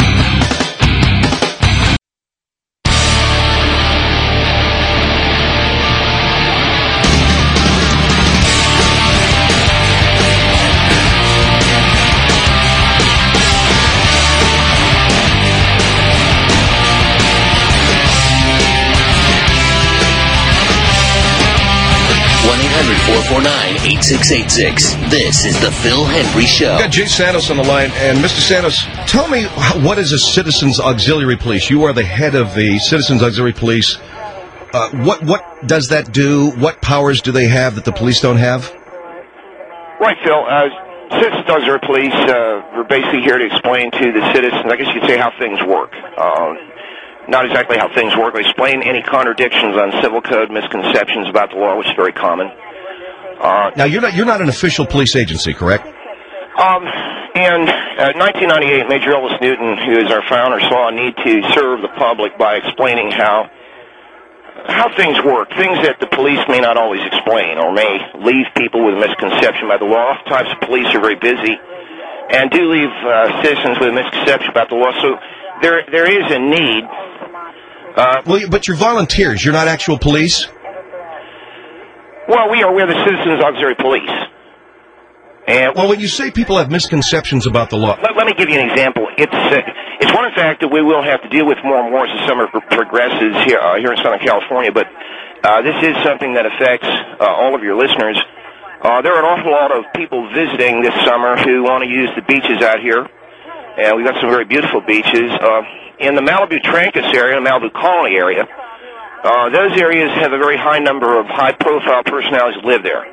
This is the Phil Hendry Show.
We've got Jay Santos on the line, and Mr. Santos, tell me, what is a Citizens Auxiliary Police? You are the head of the Citizens Auxiliary Police. What does that do? What powers do they have that the police don't have?
Right, Phil. Citizens Auxiliary Police, we're basically here to explain to the citizens, I guess you could say, how things work. Not exactly how things work. We explain any contradictions on civil code, misconceptions about the law, which is very common.
Now, you're not an official police agency, correct?
In 1998, Major Elvis Newton, who is our founder, saw a need to serve the public by explaining how things work, things that the police may not always explain or may leave people with a misconception about the law. Oftentimes, the police are very busy and do leave citizens with a misconception about the law. So there is a need.
But you're volunteers. You're not actual police?
Well, we're the Citizens Auxiliary Police. And
when you say people have misconceptions about the law...
Let me give you an example. It's one fact that we will have to deal with more and more as the summer progresses here in Southern California, but this is something that affects all of your listeners. There are an awful lot of people visiting this summer who want to use the beaches out here, and we've got some very beautiful beaches. in the Malibu Trancas area, Malibu Colony area, those areas have a very high number of high-profile personalities that live there.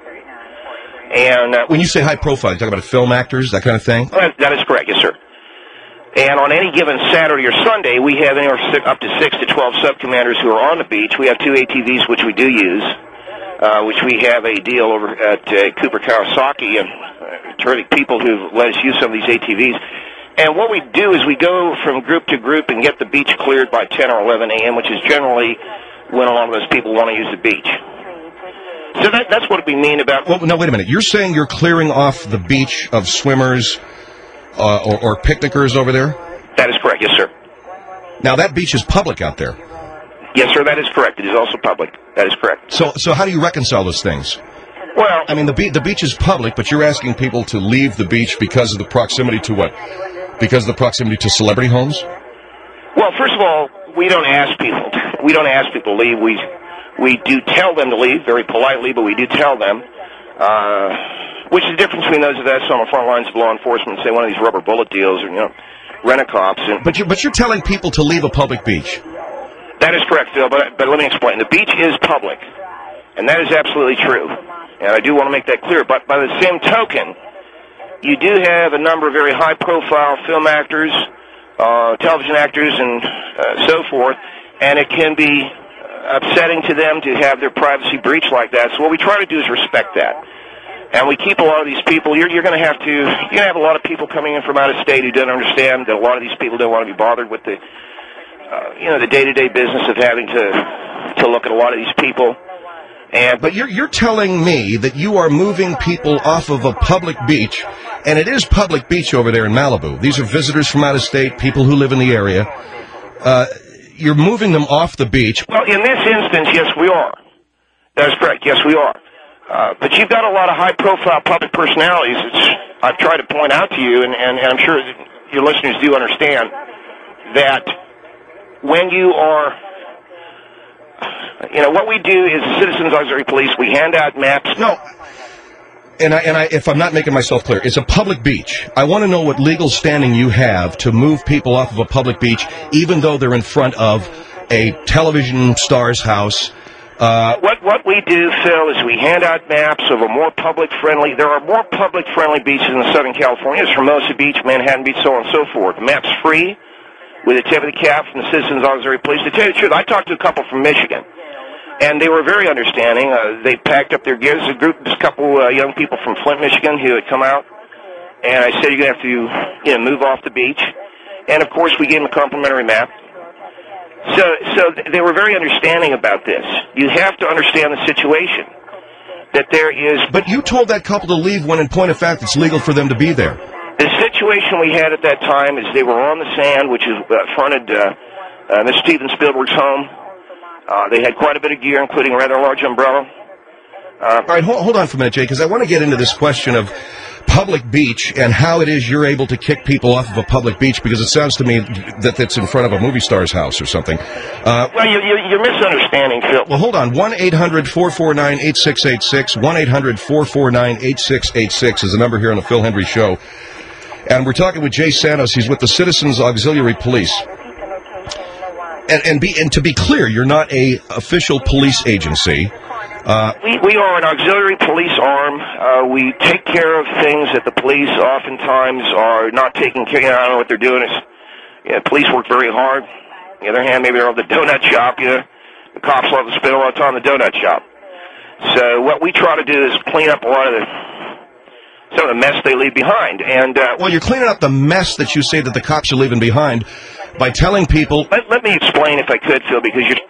And
when you say high-profile, you talk about film actors, that kind of thing?
That is correct, yes, sir. And on any given Saturday or Sunday, we have anywhere up to 6 to 12 sub-commanders who are on the beach. We have 2 ATVs, which we do use, which we have a deal over at Cooper Kawasaki, and terrific people who let us use some of these ATVs. And what we do is we go from group to group and get the beach cleared by 10 or 11 a.m., which is generally when a lot of those people want to use the beach. So that's what we mean about...
Well, no, wait a minute. You're saying you're clearing off the beach of swimmers or picnickers over there?
That is correct, yes, sir.
Now, that beach is public out there.
Yes, sir, that is correct. It is also public. That is correct.
So how do you reconcile those things?
Well...
I mean, the beach is public, but you're asking people to leave the beach because of the proximity to what? Because of the proximity to celebrity homes?
Well, first of all, we don't ask people. We don't ask people to leave. We do tell them to leave very politely, but we do tell them, which is the difference between those of us on the front lines of law enforcement, say one of these rubber bullet deals, or rent-a-cops.
But you're telling people to leave a public beach.
That is correct, Phil. But let me explain. The beach is public, and that is absolutely true. And I do want to make that clear. But by the same token, you do have a number of very high-profile film actors, television actors, and so forth, and it can be upsetting to them to have their privacy breached like that. So what we try to do is respect that. And we keep a lot of these people. You're going to have a lot of people coming in from out of state who don't understand that a lot of these people don't want to be bothered with the the day-to-day business of having to look at a lot of these people.
But you're telling me that you are moving people off of a public beach, and it is public beach over there in Malibu. These are visitors from out of state, people who live in the area. You're moving them off the beach.
Well, in this instance, yes, we are. That is correct. Yes, we are. But you've got a lot of high-profile public personalities. I've tried to point out to you, and I'm sure your listeners do understand, that when you are... what we do is the Citizens Auxiliary Police, we hand out maps.
No. And I, if I'm not making myself clear, it's a public beach. I want to know what legal standing you have to move people off of a public beach, even though they're in front of a television star's house.
What we do, Phil, is we hand out maps of a more public-friendly... There are more public-friendly beaches in Southern California. There's Hermosa Beach, Manhattan Beach, so on and so forth. The map's free, with a tip of the cap from the Citizens Auxiliary Police. To tell you the truth, I talked to a couple from Michigan, and they were very understanding. They packed up their gear. There's a couple young people from Flint, Michigan, who had come out, and I said, you're going to have to move off the beach. And, of course, we gave them a complimentary map. So they were very understanding about this. You have to understand the situation, that there is...
But you told that couple to leave when, in point of fact, it's legal for them to be there.
The situation we had at that time is they were on the sand, which is fronted Mr. Steven Spielberg's home. They had quite a bit of gear, including a rather large umbrella.
All right, hold on for a minute, Jay, because I want to get into this question of public beach and how it is you're able to kick people off of a public beach, because it sounds to me that it's in front of a movie star's house or something.
Well, you're misunderstanding, Phil.
Well, hold on. 1-800-449-8686. 1-800-449-8686 is the number here on the Phil Hendry Show. And we're talking with Jay Santos. He's with the Citizens Auxiliary Police. And to be clear, you're not a official police agency.
We are an auxiliary police arm. We take care of things that the police oftentimes are not taking care of. I don't know what they're doing. Police work very hard. On the other hand, maybe they're on the donut shop. The cops love to spend a lot of time in the donut shop. So what we try to do is clean up a lot of some of the mess they leave behind. And
well, you're cleaning up the mess that you say that the cops are leaving behind by telling people...
Let me explain, if I could, Phil, because you're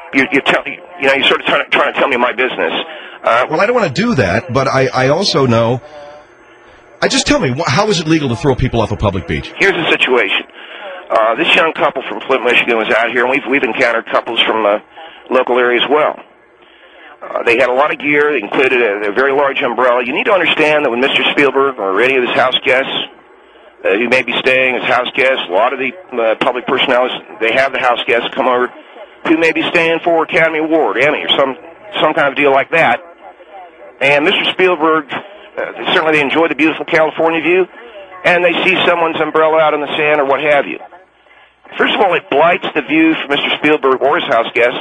sort of trying to tell me my business.
Well, I don't want to do that, but I also know... Just tell me, how is it legal to throw people off a public beach?
Here's the situation. This young couple from Flint, Michigan was out here, and we've encountered couples from the local area as well. They had a lot of gear. They included a very large umbrella. You need to understand that when Mr. Spielberg or any of his house guests who may be staying as house guests, a lot of the public personnel, they have the house guests come over who may be staying for Academy Award, Emmy, or some kind of deal like that. And Mr. Spielberg, certainly they enjoy the beautiful California view, and they see someone's umbrella out in the sand or what have you. First of all, it blights the view for Mr. Spielberg or his house guests.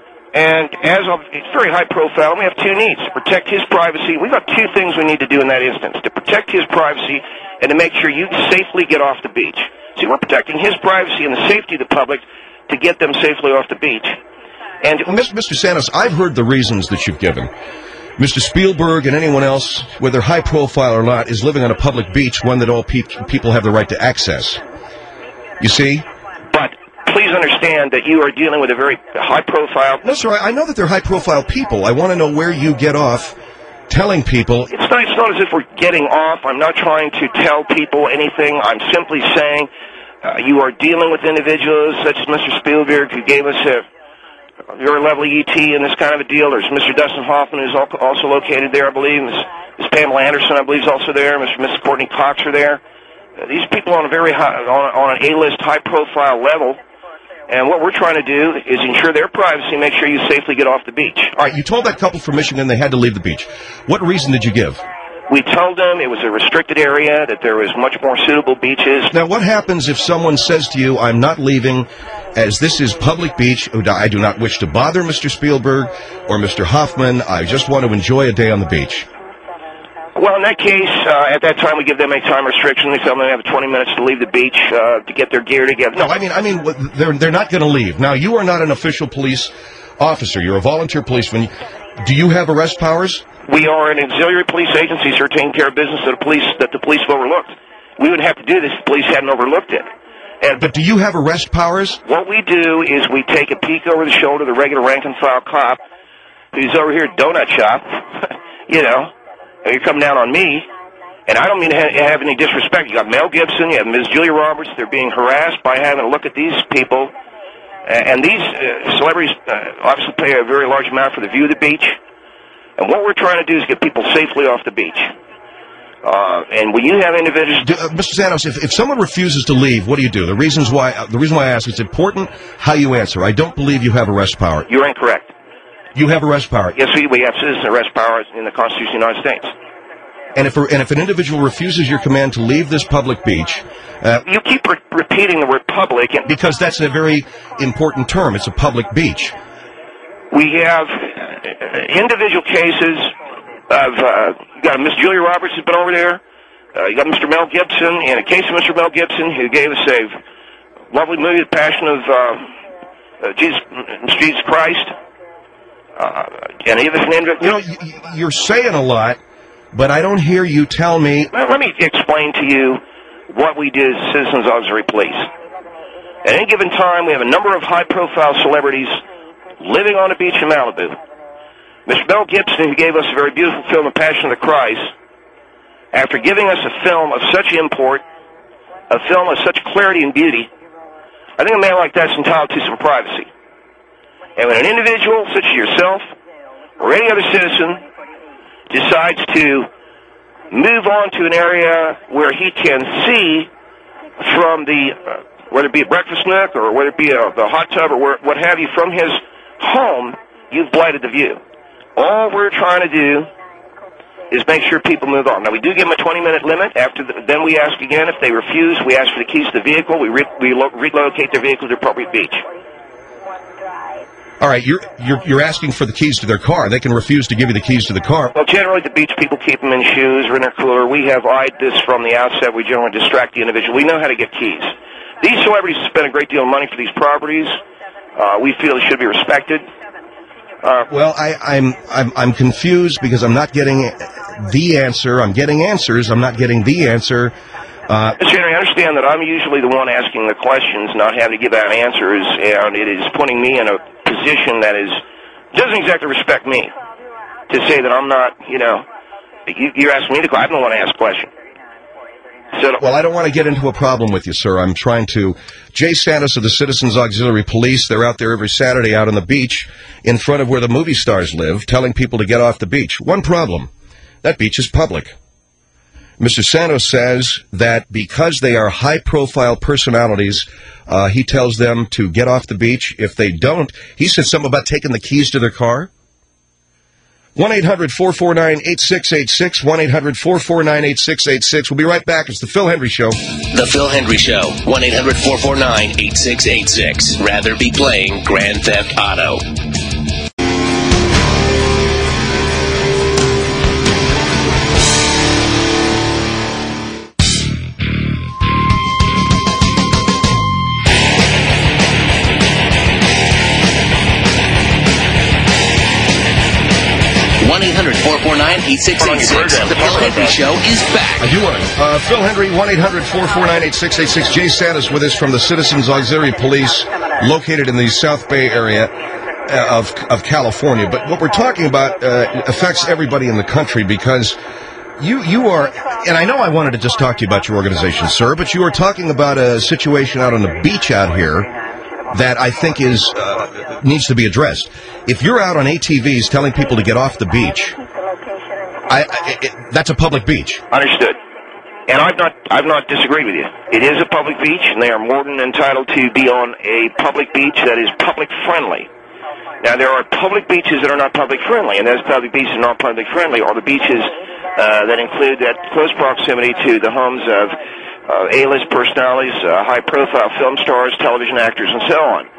And it's very high profile, and we have two needs. To protect his privacy, we've got two things we need to do in that instance. To protect his privacy and to make sure you safely get off the beach. See, we're protecting his privacy and the safety of the public to get them safely off the beach. And
Mr. Santos, I've heard the reasons that you've given. Mr. Spielberg and anyone else, whether high profile or not, is living on a public beach, one that all people have the right to access. You see?
But please understand that you are dealing with a very high profile...
No, sir, I know that they're high profile people. I want to know where you get off telling people...
It's not as if we're getting off. I'm not trying to tell people anything. I'm simply saying you are dealing with individuals such as Mr. Spielberg, who gave us a very lovely ET and this kind of a deal. There's Mr. Dustin Hoffman, who's also located there, I believe. Ms. Pamela Anderson, I believe, is also there. Mrs. Courtney Cox are there. These people on a very high, on an A-list, high-profile level. And what we're trying to do is ensure their privacy, make sure you safely get off the beach.
All right, you told that couple from Michigan they had to leave the beach. What reason did you give?
We told them it was a restricted area, that there was much more suitable beaches.
Now, what happens if someone says to you, I'm not leaving, as this is public beach, I do not wish to bother Mr. Spielberg or Mr. Hoffman, I just want to enjoy a day on the beach?
Well, in that case, at that time, we give them a time restriction. We tell them they have 20 minutes to leave the beach to get their gear together.
No, I mean, they're not going to leave. Now, you are not an official police officer. You're a volunteer policeman. Do you have arrest powers?
We are an auxiliary police agency, sir, taking care of business that the police have overlooked. We wouldn't have to do this if the police hadn't overlooked it.
But do you have arrest powers?
What we do is we take a peek over the shoulder of the regular rank-and-file cop who's over here at Donut Shop, you know. You're coming down on me, and I don't mean to have any disrespect. You got Mel Gibson, you have Ms. Julia Roberts. They're being harassed by having a look at these people. And these celebrities obviously pay a very large amount for the view of the beach. And what we're trying to do is get people safely off the beach. And when you have individuals...
Mr. Santos, if someone refuses to leave, what do you do? The reason why I ask, it's important how you answer. I don't believe you have arrest power.
You're incorrect.
You have arrest power.
Yes, we have citizen arrest power in the Constitution of the United States.
And if an individual refuses your command to leave this public beach...
you keep repeating the word public.
Because that's a very important term. It's a public beach.
We have individual cases of... you got Miss Julia Roberts who's been over there. You got Mr. Mel Gibson. In a case of Mr. Mel Gibson, who gave us a lovely movie, The Passion of Jesus Christ.
You're saying a lot, but I don't hear you tell me...
Let me explain to you what we do as Citizens Auxiliary Police. At any given time, we have a number of high-profile celebrities living on a beach in Malibu. Mr. Mel Gibson, who gave us a very beautiful film, The Passion of the Christ, after giving us a film of such import, a film of such clarity and beauty, I think a man like that's entitled to some privacy. And when an individual, such as yourself, or any other citizen, decides to move on to an area where he can see from the, whether it be a breakfast nook or whether it be the hot tub or what have you, from his home, you've blighted the view. All we're trying to do is make sure people move on. Now, we do give them a 20-minute limit. Then we ask again. If they refuse, we ask for the keys to the vehicle. We relocate their vehicle to the appropriate beach.
All right, you're asking for the keys to their car. They can refuse to give you the keys to the car.
Well, generally, the beach people keep them in shoes or in their cooler. We have eyed this from the outset. We generally distract the individual. We know how to get keys. These celebrities spend a great deal of money for these properties. We feel it should be respected.
Well, I'm confused because I'm not getting the answer. I'm getting answers. I'm not getting the answer.
Mr. Henry, I understand that I'm usually the one asking the questions, not having to give out answers, and it is putting me in a position that doesn't exactly respect me to say that I'm not, you're asking me to, I'm the one to ask questions.
Well, I don't want to get into a problem with you, sir. I'm trying to... Jay Santos of the Citizens Auxiliary Police, they're out there every Saturday out on the beach in front of where the movie stars live, telling people to get off the beach. One problem. That beach is public. Mr. Santos says that because they are high-profile personalities, he tells them to get off the beach. If they don't, he said something about taking the keys to their car. 1-800-449-8686, 1-800-449-8686. We'll be right back. It's the Phil Hendry Show.
The Phil Hendry Show, 1-800-449-8686. Rather be playing Grand Theft Auto. The Phil Hendry Show is back.
I do want to. Phil Hendry, 1-800-449-8686. Jay Santis with us from the Citizens Auxiliary Police, located in the South Bay area of California. But what we're talking about affects everybody in the country because you are, and I know I wanted to just talk to you about your organization, sir, but you are talking about a situation out on the beach out here that I think is needs to be addressed. If you're out on ATVs telling people to get off the beach, that's a public beach.
Understood. And I've not disagreed with you. It is a public beach, and they are more than entitled to be on a public beach that is public friendly. Now, there are public beaches that are not public friendly, and those public beaches not public friendly are the beaches that include that close proximity to the homes of A-list personalities, high-profile film stars, television actors, and so on.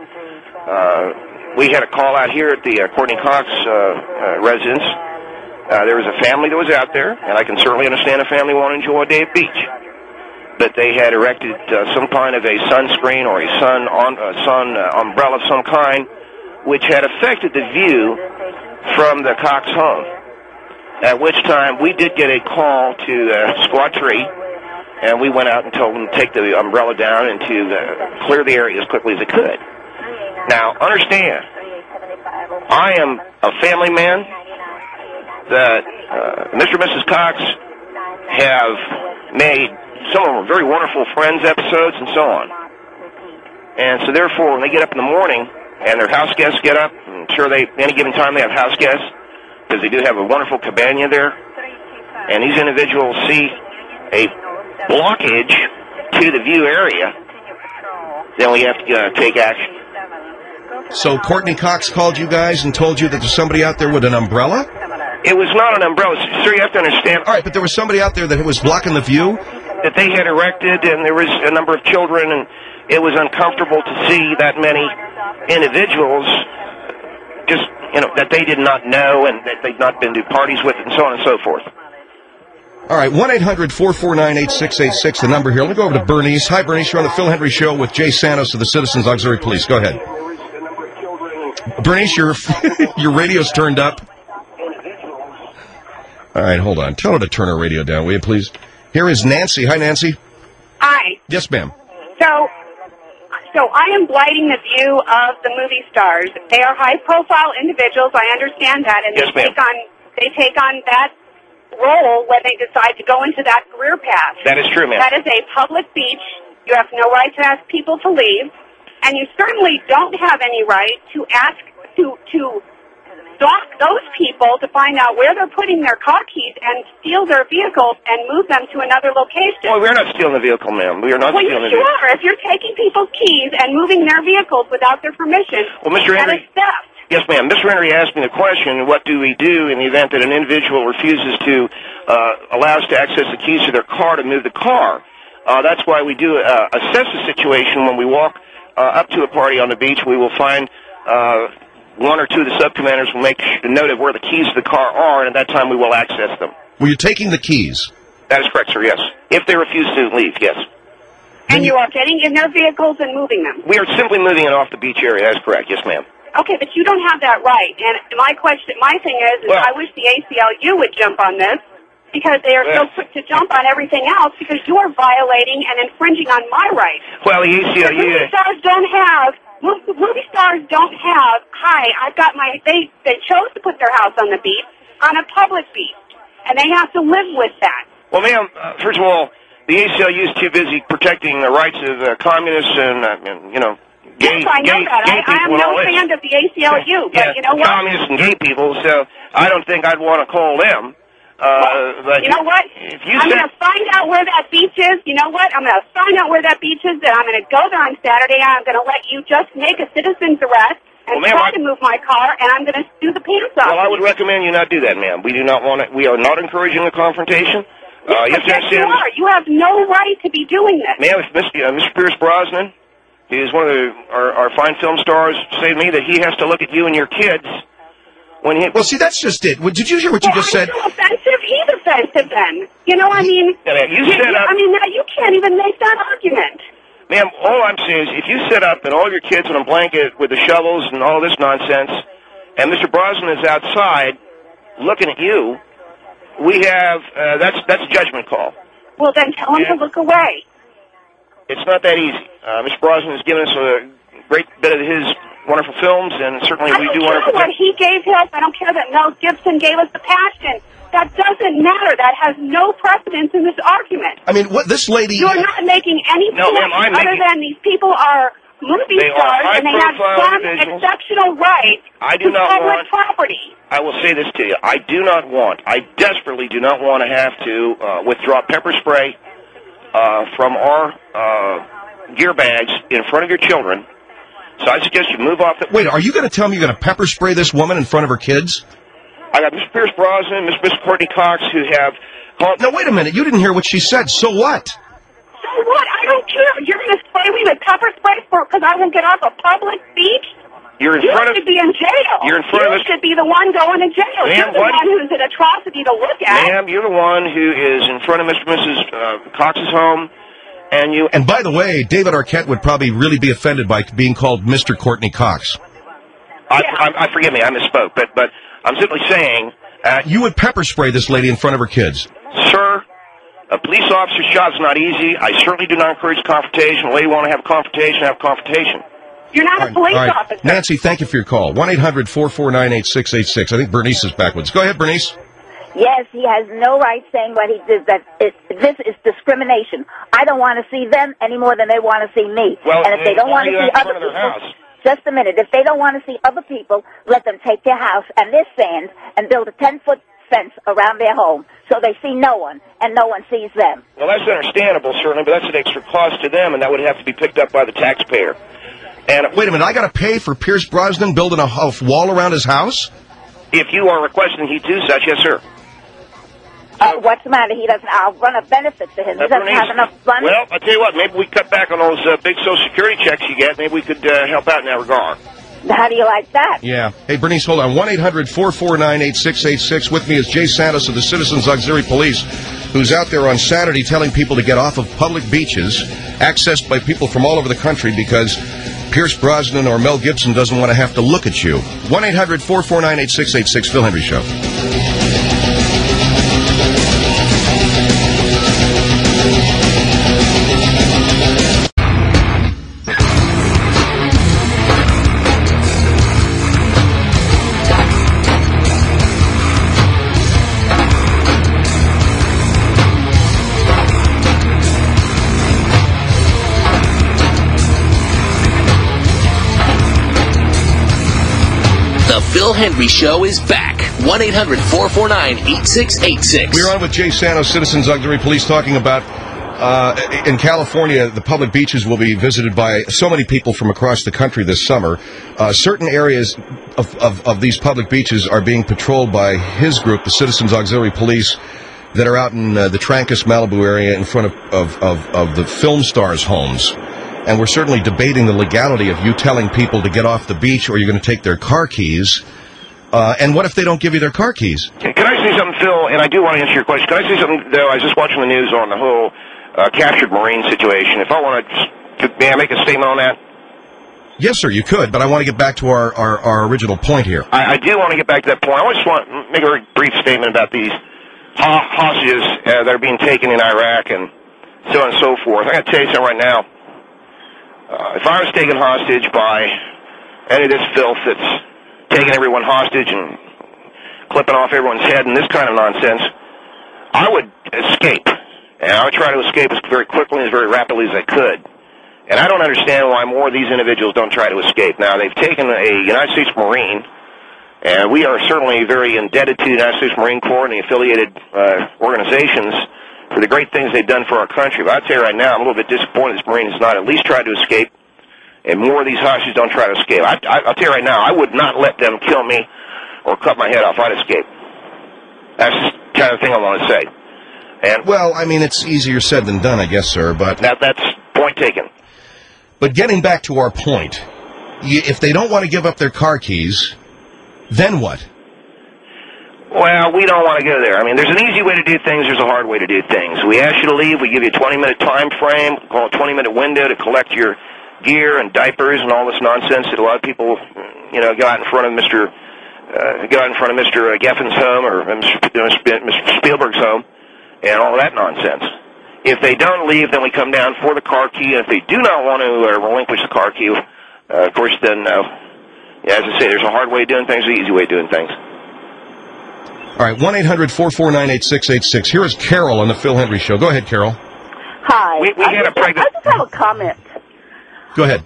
We had a call out here at the Courtney Cox residence. There was a family that was out there, and I can certainly understand a family wanting to enjoy a day at beach. But they had erected some kind of a sunscreen or a sun umbrella of some kind, which had affected the view from the Cox home. At which time we did get a call to Squad 3, and we went out and told them to take the umbrella down and to clear the area as quickly as they could. Now, understand, I am a family man. That Mr. and Mrs. Cox have made some of them very wonderful Friends episodes and so on. And so therefore, when they get up in the morning and their house guests get up, I'm sure any given time they have house guests, because they do have a wonderful cabana there, and these individuals see a blockage to the view area, then we have to take action.
So Courtney Cox called you guys and told you that there's somebody out there with an umbrella?
It was not an umbrella. Sir, you have to understand.
All right, but there was somebody out there that was blocking the view?
That they had erected, and there was a number of children, and it was uncomfortable to see that many individuals just, that they did not know and that they'd not been to parties with and so on and so forth.
All right, 1-800-449-8686, the number here. Let me go over to Bernice. Hi, Bernice. You're on the Phil Hendry Show with Jay Santis of the Citizens Auxiliary Police. Go ahead. Bernice, your radio's turned up. All right, hold on. Tell her to turn her radio down, will you, please? Here is Nancy. Hi, Nancy.
Hi.
Yes, ma'am.
So I am blighting the view of the movie stars. They are high-profile individuals. I understand that, and
yes,
they take on that role when they decide to go into that career path.
That is true, ma'am.
That is a public beach. You have no right to ask people to leave, and you certainly don't have any right to ask to stalk those people to find out where they're putting their car keys and steal their vehicles and move them to another location.
Well, we're not stealing the vehicle, ma'am. We are not stealing the vehicle.
Well, you are. If you're taking people's keys and moving their vehicles without their permission,
well, Mr. Henry,
that is theft.
Yes, ma'am. Mr. Henry asked me the question, what do we do in the event that an individual refuses to allow us to access the keys to their car to move the car? That's why we do assess the situation when we walk up to a party on the beach. We will find one or two of the sub-commanders will make a note of where the keys to the car are, and at that time we will access them.
Well, you're taking the keys?
That is correct, sir, yes. If they refuse to leave, yes.
And you are getting in their vehicles and moving them?
We are simply moving it off the beach area. That is correct, yes, ma'am.
Okay, but you don't have that right. And my thing is I wish the ACLU would jump on this, because they are so quick to jump on everything else, because you are violating and infringing on my rights.
Well, the ACLU...
Movie stars don't have, they chose to put their house on the beach, on a public beach, and they have to live with that.
Well, ma'am, first of all, the ACLU is too busy protecting the rights of communists and gay,
yes, I know that. I am no fan of the ACLU, but you know what?
Communists and gay people, so I don't think I'd want to call them.
But you know what? I'm going to find out where that beach is. You know what? I'm going to find out where that beach is, and I'm going to go there on Saturday, and I'm going to let you just make a citizen's arrest and try to move my car, and I'm going to sue the pants off.
Well, I would recommend you not do that, ma'am. We do not want it. We are not encouraging a confrontation.
Yes, you are. You have no right to be doing this.
Ma'am, if Mr. Pierce Brosnan, who is one of our fine film stars, say to me that he has to look at you and your kids when he...
Well, see, that's just it. Did you hear what you just said?
I'm so offensive. He's offensive then. You know, I mean...
now
you can't even make that argument.
Ma'am, all I'm saying is if you set up and all your kids in a blanket with the shovels and all this nonsense, and Mr. Brosnan is outside looking at you, we have... that's a judgment call.
Well, then tell him to look away.
It's not that easy. Mr. Brosnan has given us a great bit of his wonderful films, and certainly we do wonderful
things. I don't care what he gave us. I don't care that Mel Gibson gave us The Passion. That doesn't matter. That has no precedence in this argument.
I mean, what this lady...
You're not making any point other than these people are movie stars and they have some exceptional rights to public property.
I will say this to you. I desperately do not want to have to withdraw pepper spray from our gear bags in front of your children. So I suggest you move off the...
Wait, are you going to tell me you're going to pepper spray this woman in front of her kids?
I got Mr. Pierce Brosnan, Miss Courtney Cox, who have...
No, wait a minute. You didn't hear what she said. So what?
So what? I don't care. You're going to spray me with pepper spray because I won't get off a public beach?
You should be
in jail.
You're in front of us.
You should be the one going to jail. You're the one who's an atrocity to look at.
Ma'am, you're the one who is in front of Mr. and Mrs. Cox's home, and you...
And by the way, David Arquette would probably really be offended by being called Mr. Courtney Cox.
I forgive me, I misspoke, but I'm simply saying...
you would pepper spray this lady in front of her kids.
Sir, a police officer's job is not easy. I certainly do not encourage confrontation. The way you want to have confrontation, have confrontation.
You're not a police officer.
Nancy, thank you for your call. 1-800-449-8686. I think Bernice is backwards. Go ahead, Bernice.
Yes, he has no right saying what he did. This is discrimination. I don't want to see them any more than they want to see me.
Well,
and if they don't want to see other people... Just a minute. If they don't want to see other people, let them take their house and their sand and build a 10-foot fence around their home so they see no one and no one sees them.
Well, that's understandable, certainly, but that's an extra cost to them, and that would have to be picked up by the taxpayer. And
wait a minute. I got to pay for Pierce Brosnan building a wall around his house?
If you are requesting he do such, yes, sir.
What's the matter? I'll run a benefit to him. He doesn't have enough money.
Well, I'll tell you what, maybe we cut back on those big Social Security checks you get. Maybe we could help out in that regard.
How do you like that?
Yeah. Hey, Bernice, hold on. 1-800-449-8686. With me is Jay Santos of the Citizens Auxiliary Police, who's out there on Saturday telling people to get off of public beaches, accessed by people from all over the country because Pierce Brosnan or Mel Gibson doesn't want to have to look at you. 1-800-449-8686, Phil Hendrie Show.
Phil Hendrie Show is back. 1-800-449-8686.
We're on with Jay Santos, Citizens Auxiliary Police, talking about in California, the public beaches will be visited by so many people from across the country this summer. Certain areas of these public beaches are being patrolled by his group, the Citizens Auxiliary Police, that are out in the Trancas, Malibu area in front of the film stars' homes. And we're certainly debating the legality of you telling people to get off the beach or you're going to take their car keys. And what if they don't give you their car keys?
Can I say something, Phil? And I do want to answer your question. Can I say something, though? I was just watching the news on the whole captured Marine situation. If I want to, may I make a statement on that?
Yes, sir, you could, but I want to get back to our original point here.
I do want to get back to that point. I just want to make a very brief statement about these hostages that are being taken in Iraq and so on and so forth. I got to tell you something right now. If I was taken hostage by any of this filth that's taking everyone hostage and clipping off everyone's head and this kind of nonsense, I would escape. And I would try to escape as very quickly and as very rapidly as I could. And I don't understand why more of these individuals don't try to escape. Now, they've taken a United States Marine, and we are certainly very indebted to the United States Marine Corps and the affiliated organizations for the great things they've done for our country. But I'll tell you right now, I'm a little bit disappointed this Marine has not at least tried to escape and more of these hostages don't try to escape. I'll tell you right now, I would not let them kill me or cut my head off. I'd escape. That's the kind of thing I want to say. And
well, I mean, it's easier said than done, I guess, sir, but...
That's point taken.
But getting back to our point, if they don't want to give up their car keys, then what?
Well, we don't want to go there. I mean, there's an easy way to do things, there's a hard way to do things. We ask you to leave, we give you a 20-minute time frame, call it a 20-minute window to collect your gear and diapers and all this nonsense that a lot of people, go out in front of Mr. Geffen's home or Mr. Spielberg's home and all that nonsense. If they don't leave, then we come down for the car key, and if they do not want to relinquish the car key, of course, then, as I say, there's a hard way of doing things, an easy way of doing things.
All right, 1-800-449-8686. Here is Carol on the Phil Hendry Show. Go ahead, Carol.
Hi.
I
just have a comment.
Go ahead.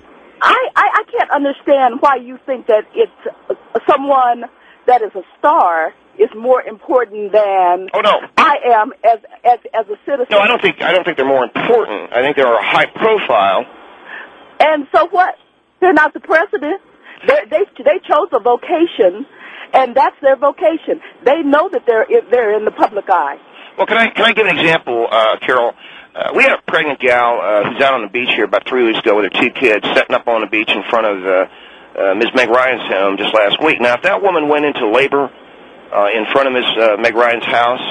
I can't understand why you think that it's someone that is a star is more important than I am as a citizen.
No, I don't think they're more important. I think they're a high profile.
And so what? They're not the president. They chose a vocation, and that's their vocation. They know that they're in the public eye.
Well, can I give an example, Carol? We had a pregnant gal who's out on the beach here about 3 weeks ago with her 2 kids, setting up on the beach in front of Ms. Meg Ryan's home just last week. Now, if that woman went into labor in front of Ms. Meg Ryan's house,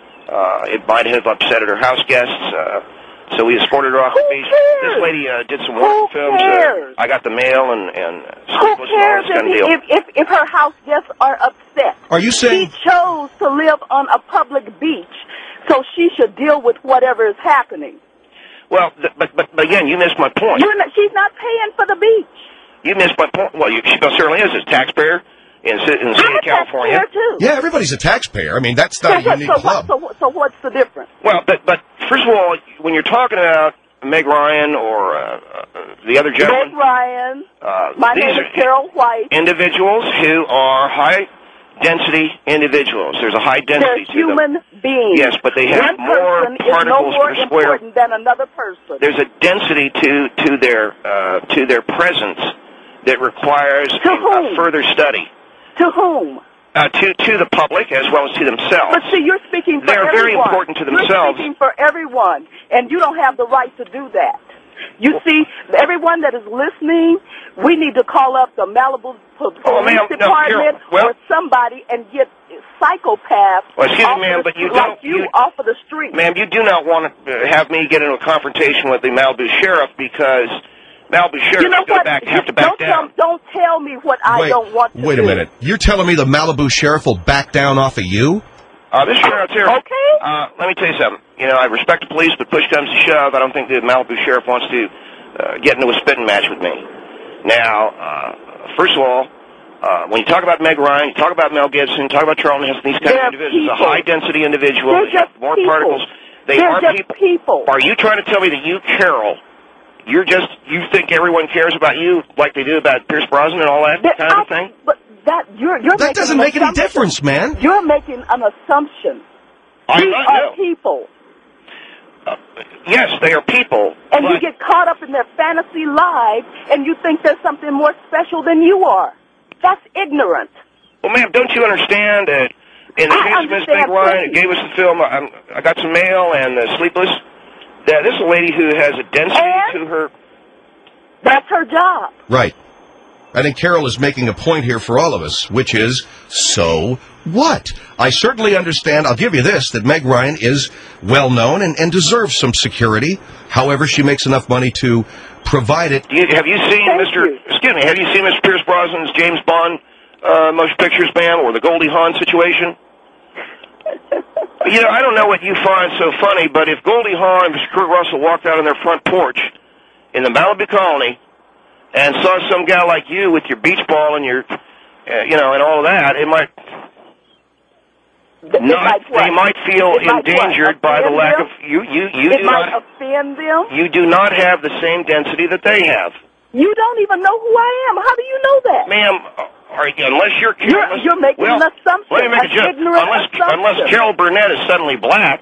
it might have upset her house guests. So we escorted her off the beach. This lady did some work films. I got the mail and
who cares if her house guests are upset?
Are you saying
she chose to live on a public beach, so she should deal with whatever is happening?
Well, but again, you missed my point.
She's not paying for the beach.
You missed my point. Well, she certainly is a taxpayer in the state of California.
Too.
Yeah, everybody's a taxpayer. I mean, that's not a unique club.
So what's the difference?
Well, but first of all, when you're talking about Meg Ryan or the other gentleman,
Meg Ryan, my name is Carol White.
Individuals who are high-density individuals. There's a high density to them.
They're human beings.
Yes, but they have more particles per square.
Important than another person.
There's a density to their presence that requires further study.
To whom?
To the public as well as to themselves.
But see, you're speaking for everyone.
They're very important to themselves.
You're speaking for everyone, and you don't have the right to do that. You see, everyone that is listening, we need to call up the Malibu Police Department or somebody and get psychopaths off of the street.
Ma'am, you do not want to have me get into a confrontation with the Malibu Sheriff because Malibu Sheriff have to back down.
Don't tell me what I don't want to do.
Wait a minute. You're telling me the Malibu Sheriff will back down off of you?
This Sheriff here.
Okay.
Let me tell you something. I respect the police, but push comes to shove. I don't think the Malibu Sheriff wants to get into a spitting match with me. Now, first of all, when you talk about Meg Ryan, you talk about Mel Gibson, you talk about Charlton Heston, these kinds of individuals, a high-density individual, more particles. They are
people.
Are you trying to tell me that you, Carol, you think everyone cares about you like they do about Pierce Brosnan and all that kind of thing?
But that
doesn't make any difference, man.
You're making an assumption. These are people.
Yes, they are people.
And you get caught up in their fantasy lives, and you think there's something more special than you are. That's ignorant.
Well, ma'am, don't you understand that in the case of Ms. Meg Ryan, who gave us the film, I got some mail and Sleepless, that this is a lady who has a density to her.
That's her job.
Right. I think Carol is making a point here for all of us, which is, so what? I certainly understand, I'll give you this, that Meg Ryan is well-known and deserves some security. However, she makes enough money to provide it.
Have you seen Mr. Pierce Brosnan's James Bond motion pictures, ma'am, or the Goldie Hawn situation? I don't know what you find so funny, but if Goldie Hawn and Mr. Kurt Russell walked out on their front porch in the Malibu colony and saw some guy like you with your beach ball and your, and all of that, they might feel endangered by the lack of
It might offend them.
You do not have the same density that they have.
You don't even know who I am. How do you know that,
ma'am? Unless you're
making an assumption.
Let me make a joke. Unless Carol Burnett is suddenly black,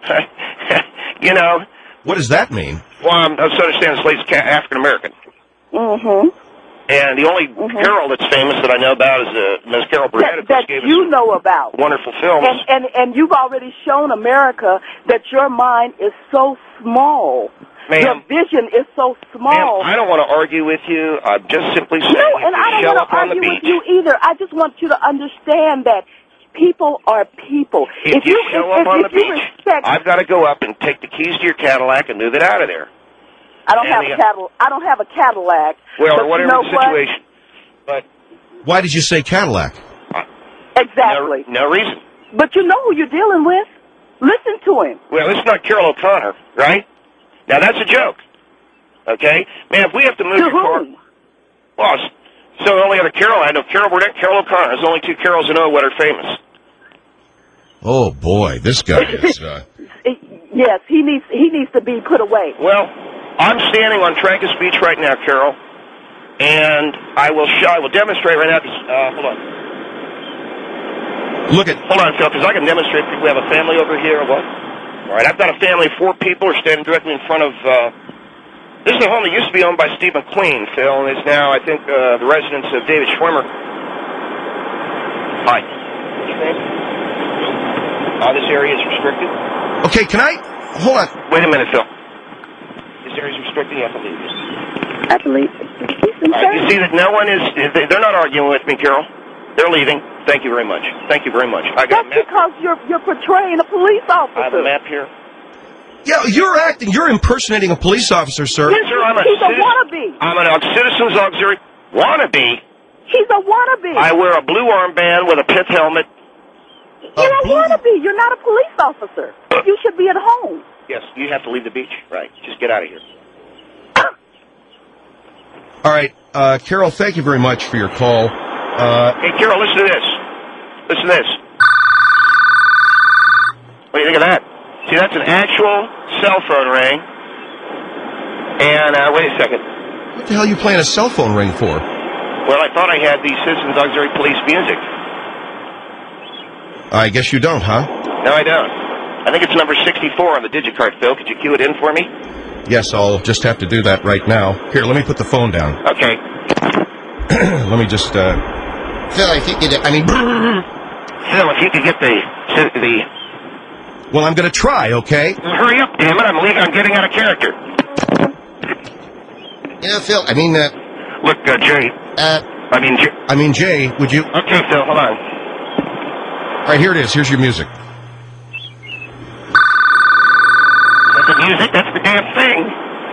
What does that mean?
Well, I understand this lady's African American.
Mm-hmm.
And the only Carol that's famous that I know about is Ms. Carol Burnett.
That you know about.
Wonderful films.
And you've already shown America that your mind is so small. Your vision is so small.
Ma'am, I don't want to argue with you. I'm just simply saying
and I don't want to argue with you either. I just want you to understand that people are people.
If you show up on the beach, I've got to go up and take the keys to your Cadillac and move it out of there.
I don't have a Cadillac.
Well, or whatever the situation. But
why did you say Cadillac?
Exactly.
No reason.
But you know who you're dealing with. Listen to him.
Well, this is not Carol O'Connor, right? Now, that's a joke. Okay? Man, if we have to move your car... Well, so the only other Carol, I know Carol Burnett, Carol O'Connor. There's only two Carols I know what are famous.
Oh, boy, this guy is...
Yes, he needs to be put away.
Well, I'm standing on Trancas Beach right now, Carol, and I will demonstrate right now. Hold on. Hold on, Phil, because I can demonstrate. We have a family over here. What? All right, I've got a family of 4 people who are standing directly in front of... this is a home that used to be owned by Steve McQueen, Phil, and is now, I think, the residence of David Schwimmer. Hi. What's your name? This area is restricted.
Okay, can I... Hold on.
Wait a minute, Phil. This area is restricted. You have to leave.
I believe.
You see that no one is... They're not arguing with me, Carol. They're leaving. Thank you very much. Thank you very much. I got
That's because you're portraying a police officer.
I have a map here.
Yeah, you're impersonating a police officer, sir.
Yes, sir, he's a wannabe.
I'm a Citizens Auxiliary wannabe.
He's a wannabe.
I wear a blue armband with a pith helmet.
You're a wannabe. You're not a police officer. You should be at home.
Yes, you have to leave the beach. Right. Just get out of here.
All right, Carol, thank you very much for your call.
Hey, Carol, listen to this. Listen to this. What do you think of that? See, that's an actual cell phone ring. And, wait a second.
What the hell are you playing a cell phone ring for?
Well, I thought I had the Citizens Auxiliary Police music.
I guess you don't, huh?
No, I don't. I think it's number 64 on the digicard, Phil. Could you cue it in for me?
Yes, I'll just have to do that right now. Here, let me put the phone down.
Okay.
Let me just, Phil, if you could,
Phil, if you could get the...
Well, I'm going to try, okay?
Hurry up, damn it. I'm getting out of character.
You know, Phil,
Look, Jay.
Jay, would you...
Okay, Phil, hold on.
All right, here it is. Here's your music.
That's the music. That's the damn thing.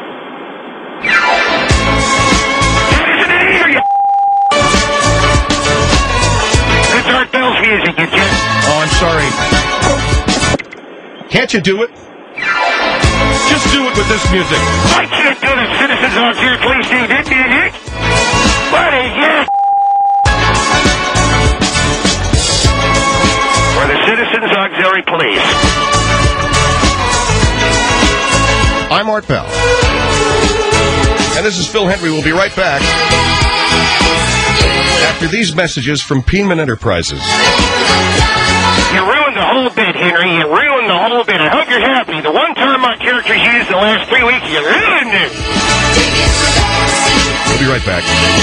That's Art Bell's music, you jerk.
Oh, I'm sorry. Can't you do it? Just do it with this music.
I can't do the Citizens Auxiliary Police music. What is this? For the Citizens Auxiliary Police.
I'm Art Bell. And this is Phil Henry. We'll be right back after these messages from Peenman Enterprises.
You ruined the whole bit, Henry. You ruined the whole bit. I hope you're happy. The one time my character's used the last 3 weeks, you ruined it.
We'll be right back.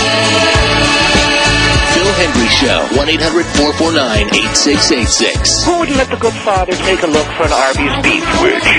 Phil Henry Show, 1-800-449-8686.
Who would let the good father take a look for an Arby's beef wedge?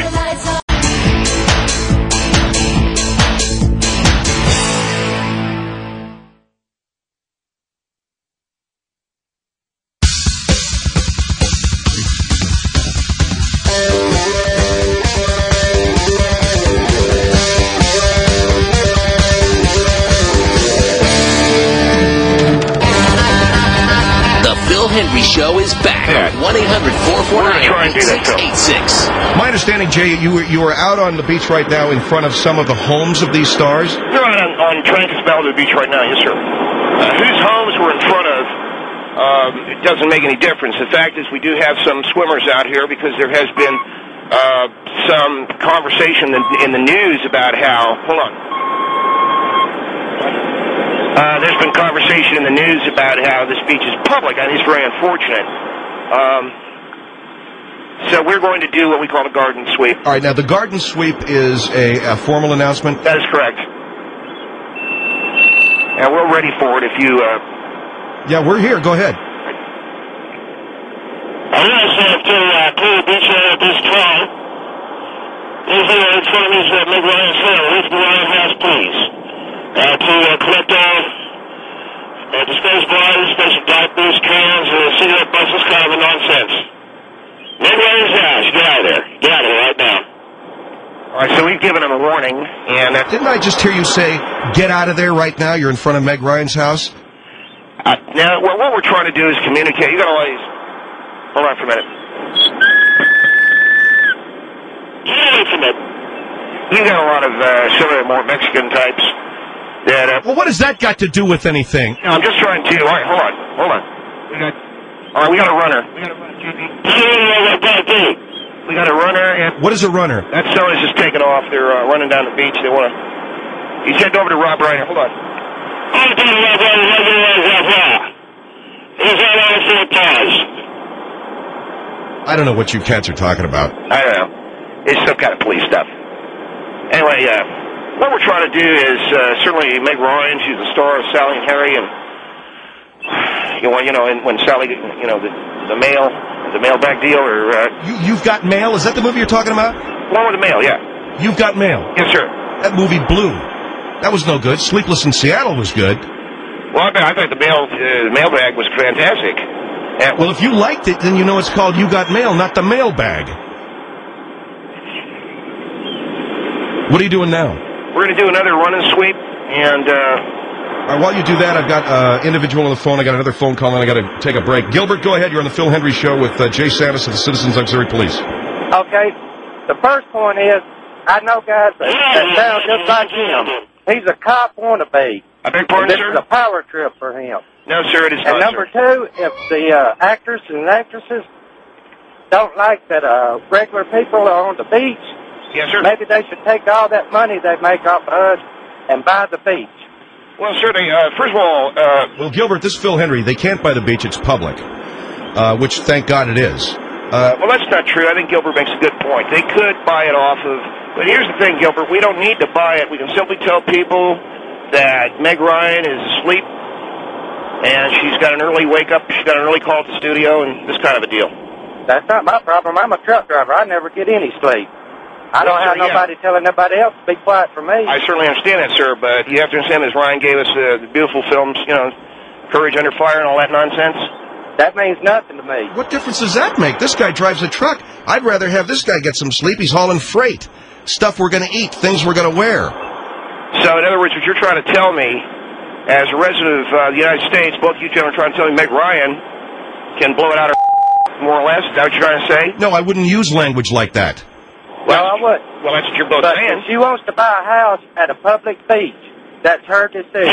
Henry Show is back at 1-800-449-8686.
My understanding, Jay, you are out on the beach right now in front of some of the homes of these stars?
We're on Trancas Malibu Beach right now, yes, sir. Whose homes we're in front of, it doesn't make any difference. The fact is we do have some swimmers out here because there has been some conversation in the news about how... Hold on. There's been conversation in the news about how this beach is public, and it's very unfortunate. So we're going to do what we call a garden sweep.
All right, now the garden sweep is a formal announcement?
That is correct. And we're ready for it if you...
Yeah, we're here. Go ahead.
I want to say to clear the beach at this time. These here in front of me is Meg Ryan's Hill. Leave the Ryan House, please. To collect all disposable items, basic diapers, cans, cigarette butts, this kind of nonsense. Meg Ryan's House. Get out of there. Get out of here right now.
All right, so we've given them a warning, and...
Didn't I just hear you say, get out of there right now? You're in front of Meg Ryan's house?
Now, what we're trying to do is communicate. You got all these... Hold on for a minute. You got a lot of some of the more Mexican types that...
Well, what has that got to do with anything?
I'm just trying to... All right, hold on. All right, we got a runner. We got a runner, and...
What is a runner?
That son is just taking off. They're running down the beach. They want to... He's heading over to Rob Reiner. Hold on.
I don't know what you cats are talking about.
I don't know. It's some kind of police stuff. Anyway, what we're trying to do is certainly Meg Ryan. She's the star of Sally and Harry, and and when Sally, the mailbag deal, or
You've Got Mail. Is that the movie you're talking about?
One with the mail, yeah.
You've Got Mail.
Yes, sir.
That movie blew. That was no good. Sleepless in Seattle was good.
Well, I thought the mailbag was fantastic.
Well, if you liked it, then you know it's called You Got Mail, not the mailbag. What are you doing now?
We're going to do another run and sweep, and...
All right, while you do that, I've got individual on the phone. I got another phone call, and I got to take a break. Gilbert, go ahead. You're on the Phil Hendry Show with Jay Santis of the Citizens Auxiliary Police.
Okay. The first point is, I know guys that sound just like him. He's a cop wannabe.
I beg pardon,
this
sir?
is a power trip for him.
No, sir, it is not,
And number two, if the actors and actresses don't like that regular people are on the beach,
yes, sir.
Maybe they should take all that money they make off of us and buy the beach.
Well, sir, first of all...
Well, Gilbert, this is Phil Hendry. They can't buy the beach. It's public, which, thank God, it is.
Well, that's not true. I think Gilbert makes a good point. They could buy it off of... But here's the thing, Gilbert. We don't need to buy it. We can simply tell people that Meg Ryan is asleep, and she's got an early wake-up. She's got an early call at the studio, and this kind of a deal.
That's not my problem. I'm a truck driver. I never get any sleep. I don't have nobody telling nobody else to be quiet for me.
I certainly understand that, sir, but you have to understand, as Ryan gave us the beautiful films, Courage Under Fire and all that nonsense.
That means nothing to me.
What difference does that make? This guy drives a truck. I'd rather have this guy get some sleep. He's hauling freight, stuff we're going to eat, things we're going to wear.
So, in other words, what you're trying to tell me, as a resident of the United States, both you gentlemen are trying to tell me Meg Ryan can blow it out her more or less? Is that what you're trying to say?
No, I wouldn't use language like that.
Well, I would.
Well, that's what you're both saying.
If she wants to buy a house at a public beach, that's her decision.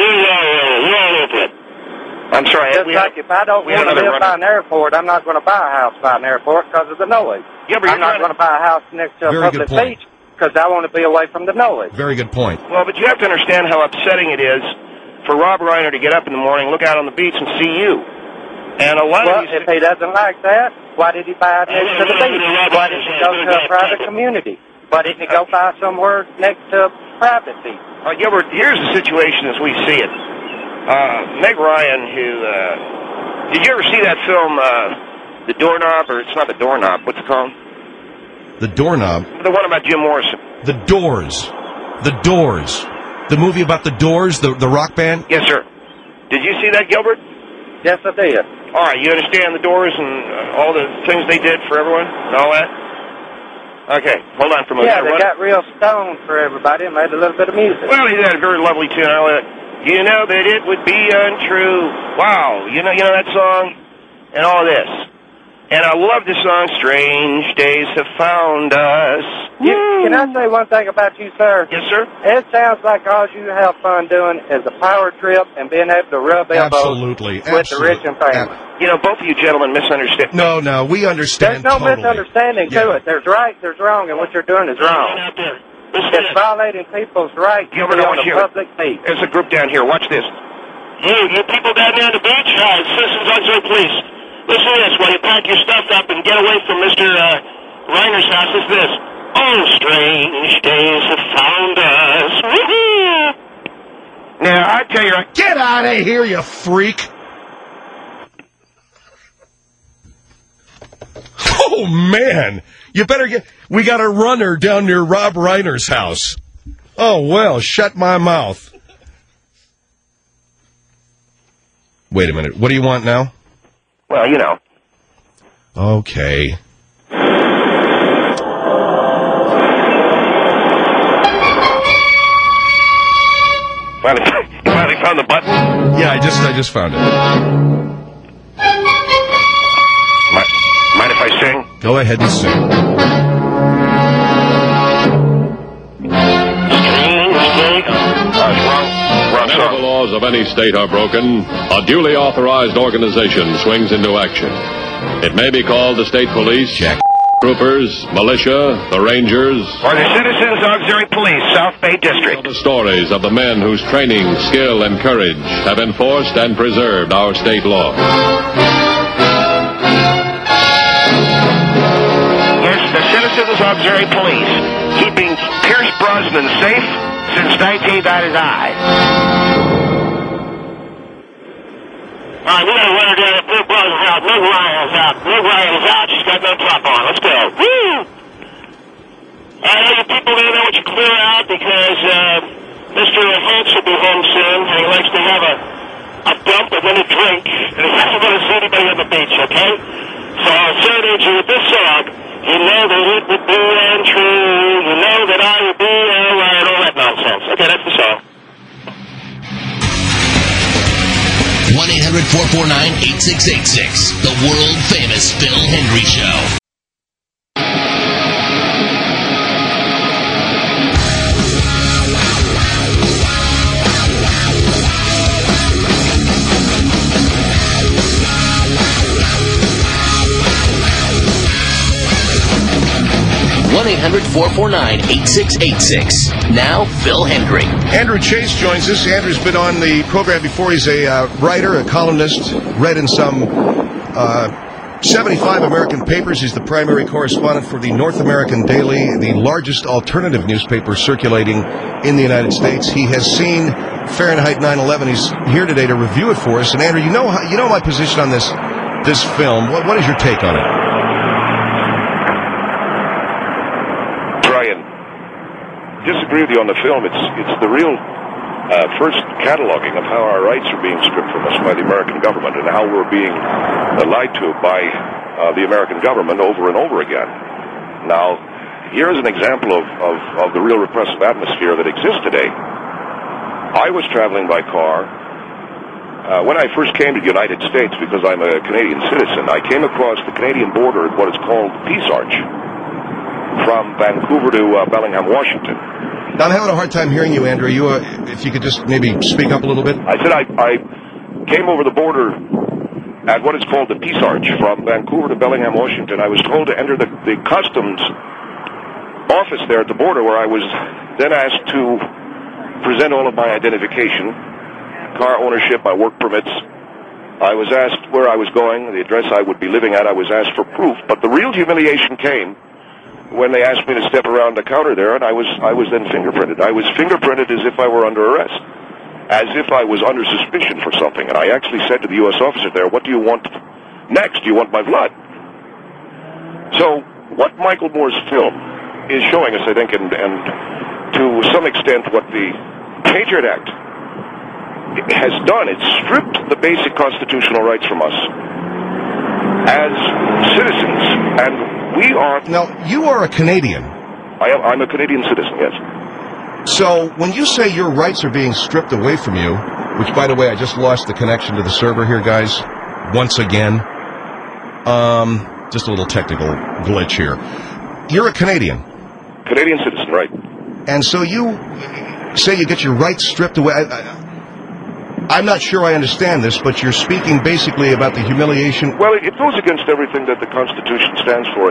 I'm sorry.
Just like if I don't want to live by an airport, I'm not going to buy a house by an airport because of the noise.
Yeah, but
I'm not going to buy a house next to a public beach because I want to be away from the noise.
Very good point.
Well, but you have to understand how upsetting it is for Rob Reiner to get up in the morning, look out on the beach, and see you. And a lot of
if he doesn't like that, why did he buy it next to the beach? Why didn't he go to a private community? Why didn't he go buy somewhere next to a private beach?
Gilbert, here's the situation as we see it. Meg Ryan, did you ever see that film, The Doorknob, or it's not The Doorknob, what's it called?
The Doorknob?
The one about Jim Morrison.
The Doors. The Doors. The movie about the Doors, the rock band?
Yes, sir. Did you see that, Gilbert?
Yes, I did.
All right, you understand the Doors and all the things they did for everyone and all that? Okay, hold on for a moment.
Yeah, they got real stoned for everybody and made a little bit of music.
Well, he had a very lovely tune. You know that it would be untrue. Wow, you know that song and all this. And I love the song, Strange Days Have Found Us.
Can I say one thing about you, sir?
Yes, sir.
It sounds like all you have fun doing is a power trip and being able to rub elbows with the rich and famous.
Both of you gentlemen misunderstand.
No, we understand.
There's no misunderstanding to it. There's right, there's wrong, and what you're doing is wrong. It's violating people's rights to be on a public beach.
There's a group down here. Watch this.
You people down there on the beach? Citizens Auxiliary Police. Listen to this. While you pack your stuff up and get away from Mr. Reiner's house, is this. Oh, strange days have found us. Woo-hoo!
Now, I I tell you,
get out of here, you freak! Oh man, you better get. We got a runner down near Rob Reiner's house. Oh well, shut my mouth. Wait a minute. What do you want now?
Well, you know.
Okay.
Finally found the button?
Yeah, I just found it.
Mind if I sing?
Go ahead and sing.
Whenever the laws of any state are broken, a duly authorized organization swings into action. It may be called the state police, troopers, militia, the rangers,
or the Citizens Auxiliary Police, South Bay District.
The stories of the men whose training, skill, and courage have enforced and preserved our state law.
Yes, the Citizens Auxiliary Police, keeping Pierce Brosnan safe since 1999.
All right, we got a runner down at Blue Brother's house. Meg Ryan's out. Meg Ryan's out. She's got no top on. Let's go. Woo! I know you people don't know what you clear out because Mr. Holtz will be home soon, and he likes to have a dump and then a drink, and he doesn't want to see anybody on the beach, okay? So I'll serenade you with this song. You know that it would be untrue. You know that I would be alright. All that nonsense. Okay, that's the song.
1-800-449-8686. The world-famous Phil Hendry Show. 1-800-449-8686. Now, Phil Hendry.
Andrew Chase joins us. Andrew's been on the program before. He's a writer, a columnist, read in some 75 American papers. He's the primary correspondent for the North American Daily, the largest alternative newspaper circulating in the United States. He has seen Fahrenheit 9/11. He's here today to review it for us. And Andrew, you know my position on this film. What is your take on it?
Brian, disagree with you on the film. It's the real first cataloging of how our rights are being stripped from us by the American government and how we're being lied to by the American government over and over again. Now, here's an example of the real repressive atmosphere that exists today. I was traveling by car. When I first came to the United States, because I'm a Canadian citizen, I came across the Canadian border at what is called the Peace Arch from Vancouver to Bellingham, Washington.
Now, I'm having a hard time hearing you, Andrew. If you could just maybe speak up a little bit.
I said I came over the border at what is called the Peace Arch from Vancouver to Bellingham, Washington. I was told to enter the customs office there at the border, where I was then asked to present all of my identification, car ownership, my work permits. I was asked where I was going, the address I would be living at. I was asked for proof. But the real humiliation came when they asked me to step around the counter there, and I was then fingerprinted. I was fingerprinted as if I were under arrest, as if I was under suspicion for something. And I actually said to the U.S. officer there, "What do you want next? Do you want my blood?" So what Michael Moore's film is showing us, I think, and to some extent what the Patriot Act has done, it's stripped the basic constitutional rights from us as citizens, and we are...
Now, you are a Canadian.
I'm a Canadian citizen, yes.
So, when you say your rights are being stripped away from you, which, by the way, I just lost the connection to the server here, guys, once again. Just a little technical glitch here. You're a Canadian.
Canadian citizen, right.
And so you say you get your rights stripped away. I'm not sure I understand this, but you're speaking basically about the humiliation.
Well, it goes against everything that the Constitution stands for.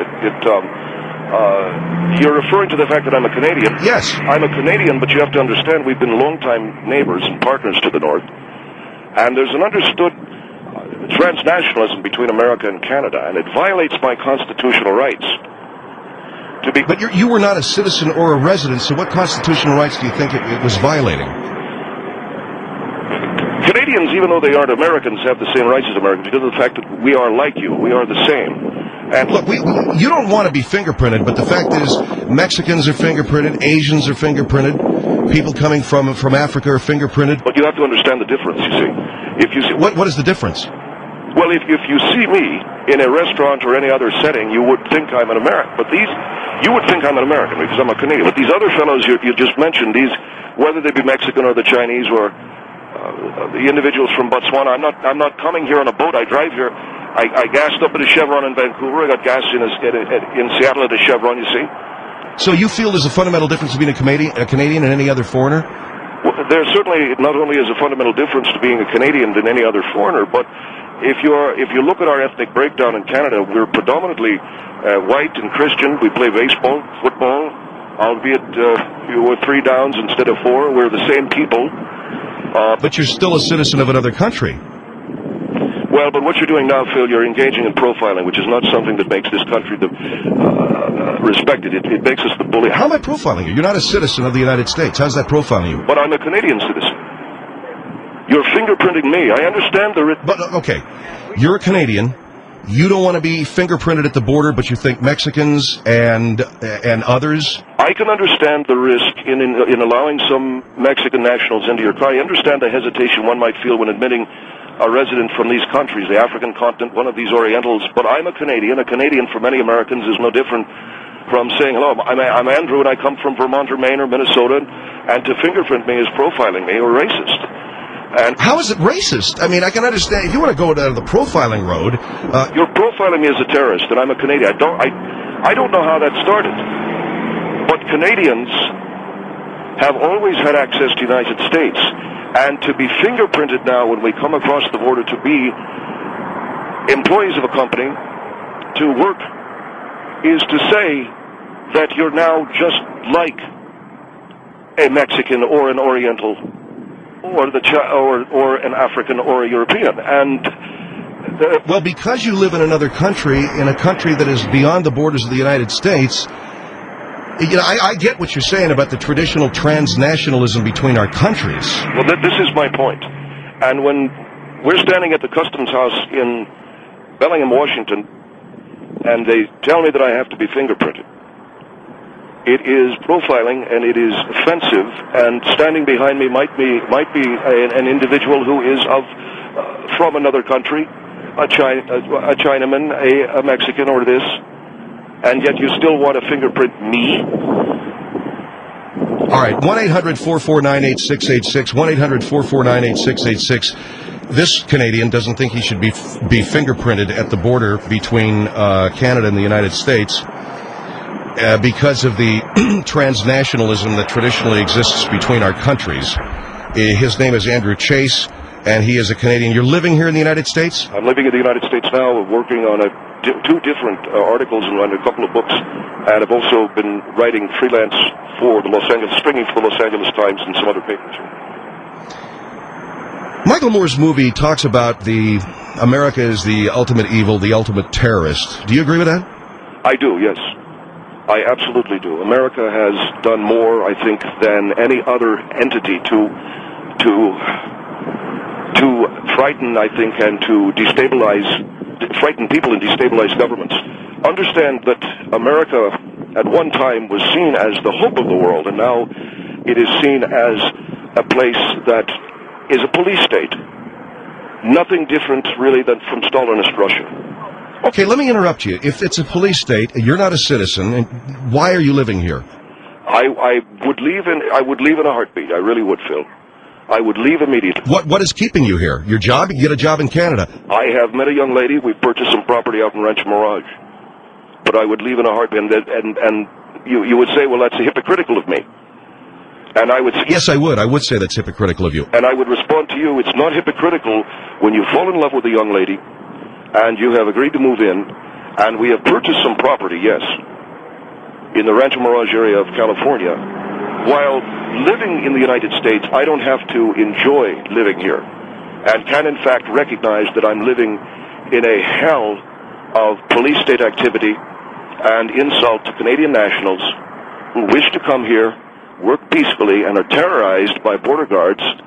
You're referring to the fact that I'm a Canadian.
Yes.
I'm a Canadian, but you have to understand we've been longtime neighbors and partners to the North. And there's an understood transnationalism between America and Canada, and it violates my constitutional rights.
But you were not a citizen or a resident, so what constitutional rights do you think it was violating?
Canadians, even though they aren't Americans, have the same rights as Americans because of the fact that we are like you. We are the same. And
look, you don't want to be fingerprinted, but the fact is Mexicans are fingerprinted, Asians are fingerprinted, people coming from Africa are fingerprinted.
But you have to understand the difference, you see. If you see,
what is the difference?
Well, if you see me in a restaurant or any other setting, you would think I'm an American. But you would think I'm an American because I'm a Canadian. But these other fellows you just mentioned, whether they be Mexican or the Chinese or the individuals from Botswana, I'm not coming here on a boat. I drive here. I gassed up at a Chevron in Vancouver. I got gas in Seattle at a Chevron, you see.
So you feel there's a fundamental difference between a Canadian and any other foreigner?
Well, there certainly not only is a fundamental difference to being a Canadian than any other foreigner, but if you look at our ethnic breakdown in Canada, we're predominantly white and Christian. We play baseball, football, albeit with 3 downs instead of 4. We're the same people.
But you're still a citizen of another country.
Well, but what you're doing now, Phil, you're engaging in profiling, which is not something that makes this country respected. It makes us the bully.
How am I profiling you? You're not a citizen of the United States. How's that profiling you?
But I'm a Canadian citizen. You're fingerprinting me. I understand
But, okay, you're a Canadian. You don't want to be fingerprinted at the border, but you think Mexicans and others?
I can understand the risk in allowing some Mexican nationals into your car. I understand the hesitation one might feel when admitting a resident from these countries, the African continent, one of these Orientals. But I'm a Canadian. A Canadian for many Americans is no different from saying, hello, I'm Andrew and I come from Vermont or Maine or Minnesota, and to fingerprint me is profiling me or racist. And
how is it racist? I mean, I can understand if you want to go down the profiling road.
You're profiling me as a terrorist, and I'm a Canadian. I don't know how that started, but Canadians have always had access to the United States, and to be fingerprinted now when we come across the border to be employees of a company to work is to say that you're now just like a Mexican or an Oriental or an African or a European. And
well, because you live in another country, in a country that is beyond the borders of the United States, you know, I get what you're saying about the traditional transnationalism between our countries.
Well, this is my point. And when we're standing at the customs house in Bellingham, Washington, and they tell me that I have to be fingerprinted, it is profiling and it is offensive, and standing behind me might be an individual who is from another country, a Chinaman, a Mexican, or this, and yet you still want to fingerprint me?
All right, 1-800-449-8686, 1-800-449-8686. This Canadian doesn't think he should be fingerprinted at the border between Canada and the United States because of the transnationalism that traditionally exists between our countries. His name is Andrew Chase, and he is a Canadian. You're living here in the United States?
I'm living in the United States now, working on two different articles and a couple of books, and I've also been writing freelance for the stringing for the Los Angeles Times and some other papers.
Michael Moore's movie talks about America is the ultimate evil, the ultimate terrorist. Do you agree with that?
I do, yes. I absolutely do. America has done more, I think, than any other entity to frighten, I think, and to frighten people and destabilize governments. Understand that America at one time was seen as the hope of the world, and now it is seen as a place that is a police state. Nothing different, really, than from Stalinist Russia.
Okay, let me interrupt you. If it's a police state, you're not a citizen, and why are you living here?
I would leave in a heartbeat. I really would, Phil. I would leave immediately.
What is keeping you here? Your job? You get a job in Canada.
I have met a young lady. We've purchased some property out in Rancho Mirage. But I would leave in a heartbeat. And you would say, well, that's hypocritical of me. And I would say,
yes, I would. I would say that's hypocritical of you.
And I would respond to you, it's not hypocritical when you fall in love with a young lady and you have agreed to move in, and we have purchased some property, yes, in the Rancho Mirage area of California. While living in the United States, I don't have to enjoy living here, and can in fact recognize that I'm living in a hell of police state activity and insult to Canadian nationals who wish to come here, work peacefully, and are terrorized by border guards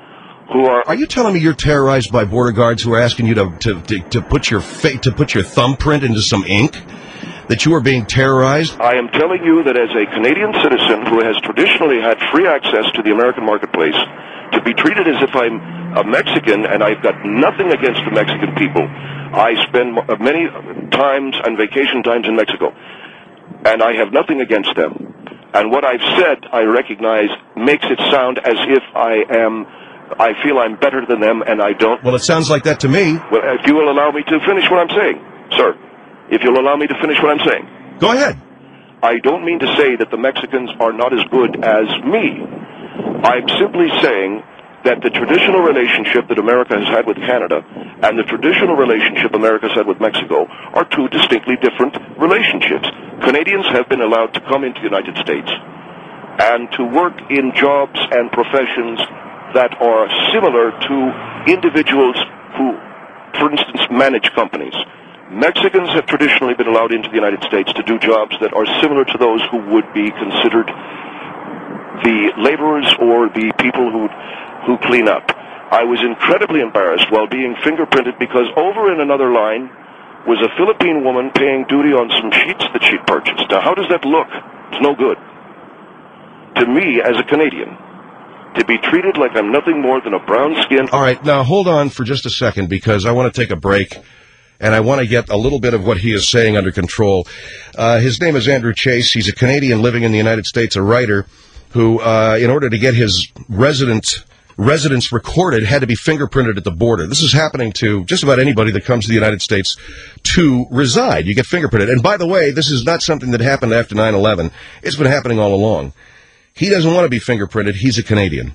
who are...
Are you telling me you're terrorized by border guards who are asking you to put your thumbprint into some ink? That you are being terrorized?
I am telling you that as a Canadian citizen who has traditionally had free access to the American marketplace, to be treated as if I'm a Mexican, and I've got nothing against the Mexican people. I spend many times and vacation times in Mexico, and I have nothing against them. And what I've said, I recognize, makes it sound as if I feel I'm better than them, and I don't.
Well, it sounds like that to me.
Well, if you will allow me to finish what I'm saying, sir. If you'll allow me to finish what I'm saying.
Go ahead.
I don't mean to say that the Mexicans are not as good as me. I'm simply saying that the traditional relationship that America has had with Canada and the traditional relationship America has had with Mexico are two distinctly different relationships. Canadians have been allowed to come into the United States and to work in jobs and professions that are similar to individuals who, for instance, manage companies. Mexicans have traditionally been allowed into the United States to do jobs that are similar to those who would be considered the laborers or the people who clean up. I was incredibly embarrassed while being fingerprinted because over in another line was a Philippine woman paying duty on some sheets that she'd purchased. Now, how does that look? It's no good. To me, as a Canadian, to be treated like I'm nothing more than a brown-skinned...
All right, now hold on for just a second because I want to take a break. And I want to get a little bit of what he is saying under control. His name is Andrew Chase. He's a Canadian living in the United States, a writer who, in order to get his residence recorded, had to be fingerprinted at the border. This is happening to just about anybody that comes to the United States to reside. You get fingerprinted. And by the way, this is not something that happened after 9/11. It's been happening all along. He doesn't want to be fingerprinted. He's a Canadian.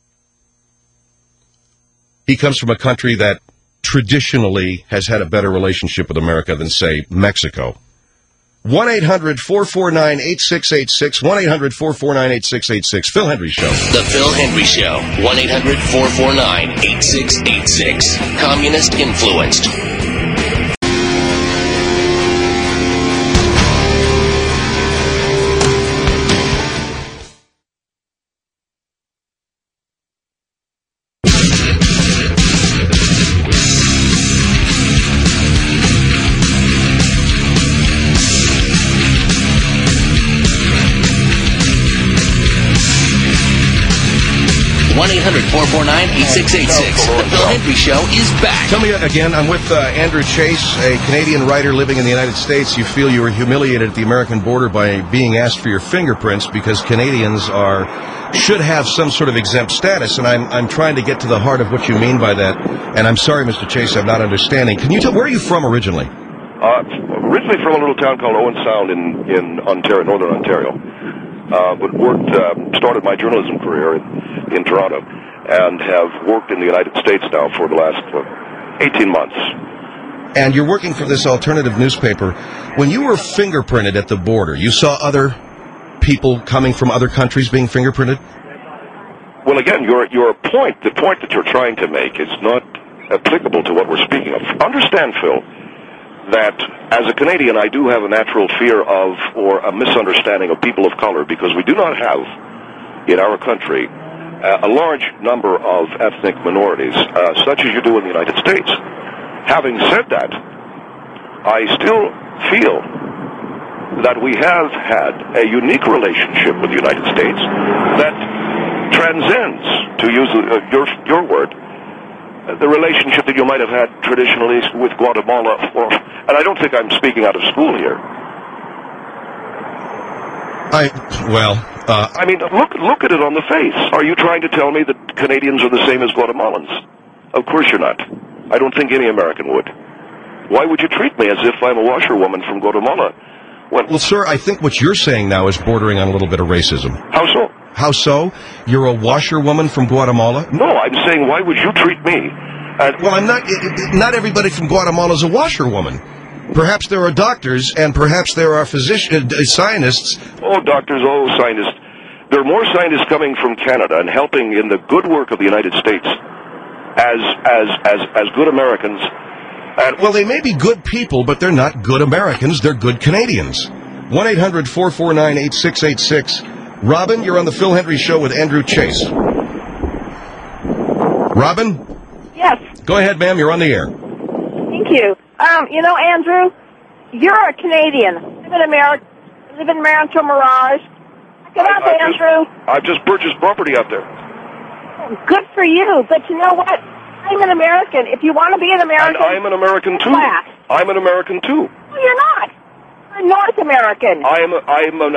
He comes from a country that traditionally has had a better relationship with America than, say, Mexico. 1-800-449-8686, 1-800-449-8686. Phil Hendry Show.
The Phil Hendry Show, 1-800-449-8686. Communist influenced. The Phil Hendry Show is back.
Tell me again, I'm with Andrew Chase, a Canadian writer living in the United States. You feel you were humiliated at the American border by being asked for your fingerprints because Canadians should have some sort of exempt status, and I'm trying to get to the heart of what you mean by that. And I'm sorry, Mr. Chase, I'm not understanding. Can you tell, where are you from originally?
Originally from a little town called Owen Sound in Ontario, Northern Ontario. But started my journalism career in Toronto, and have worked in the United States now for the last 18 months.
And you're working for this alternative newspaper. When you were fingerprinted at the border, you saw other people coming from other countries being fingerprinted?
Well, again, the point that you're trying to make is not applicable to what we're speaking of. Understand, Phil, that as a Canadian, I do have a natural fear of, or a misunderstanding of people of color, because we do not have, in our country, a large number of ethnic minorities, such as you do in the United States. Having said that, I still feel that we have had a unique relationship with the United States that transcends, to use your word, the relationship that you might have had traditionally with Guatemala, and I don't think I'm speaking out of school here. I mean, look at it on the face. Are you trying to tell me that Canadians are the same as Guatemalans? Of course you're not. I don't think any American would. Why would you treat me as if I'm a washerwoman from Guatemala?
Well, sir, I think what you're saying now is bordering on a little bit of racism.
How so?
How so? You're a washerwoman from Guatemala?
No, I'm saying, why would you treat me?
Well, I'm not. Not everybody from Guatemala is a washerwoman. Perhaps there are doctors, and perhaps there are scientists.
Oh, doctors, scientists. There are more scientists coming from Canada and helping in the good work of the United States as good Americans.
Well, they may be good people, but they're not good Americans. They're good Canadians. 1-800-449-8686. Robin, you're on the Phil Hendry Show with Andrew Chase. Robin?
Yes.
Go ahead, ma'am. You're on the air.
Thank you. You know, Andrew, you're a Canadian. Live in America. Live in Rancho Mirage. Get out there, Andrew.
I've just purchased property out there.
Good for you. But you know what? I'm an American. If you want to be an American...
And I'm an American, too. I'm an American, too.
No, you're not. You're North American.
I'm a Canadian.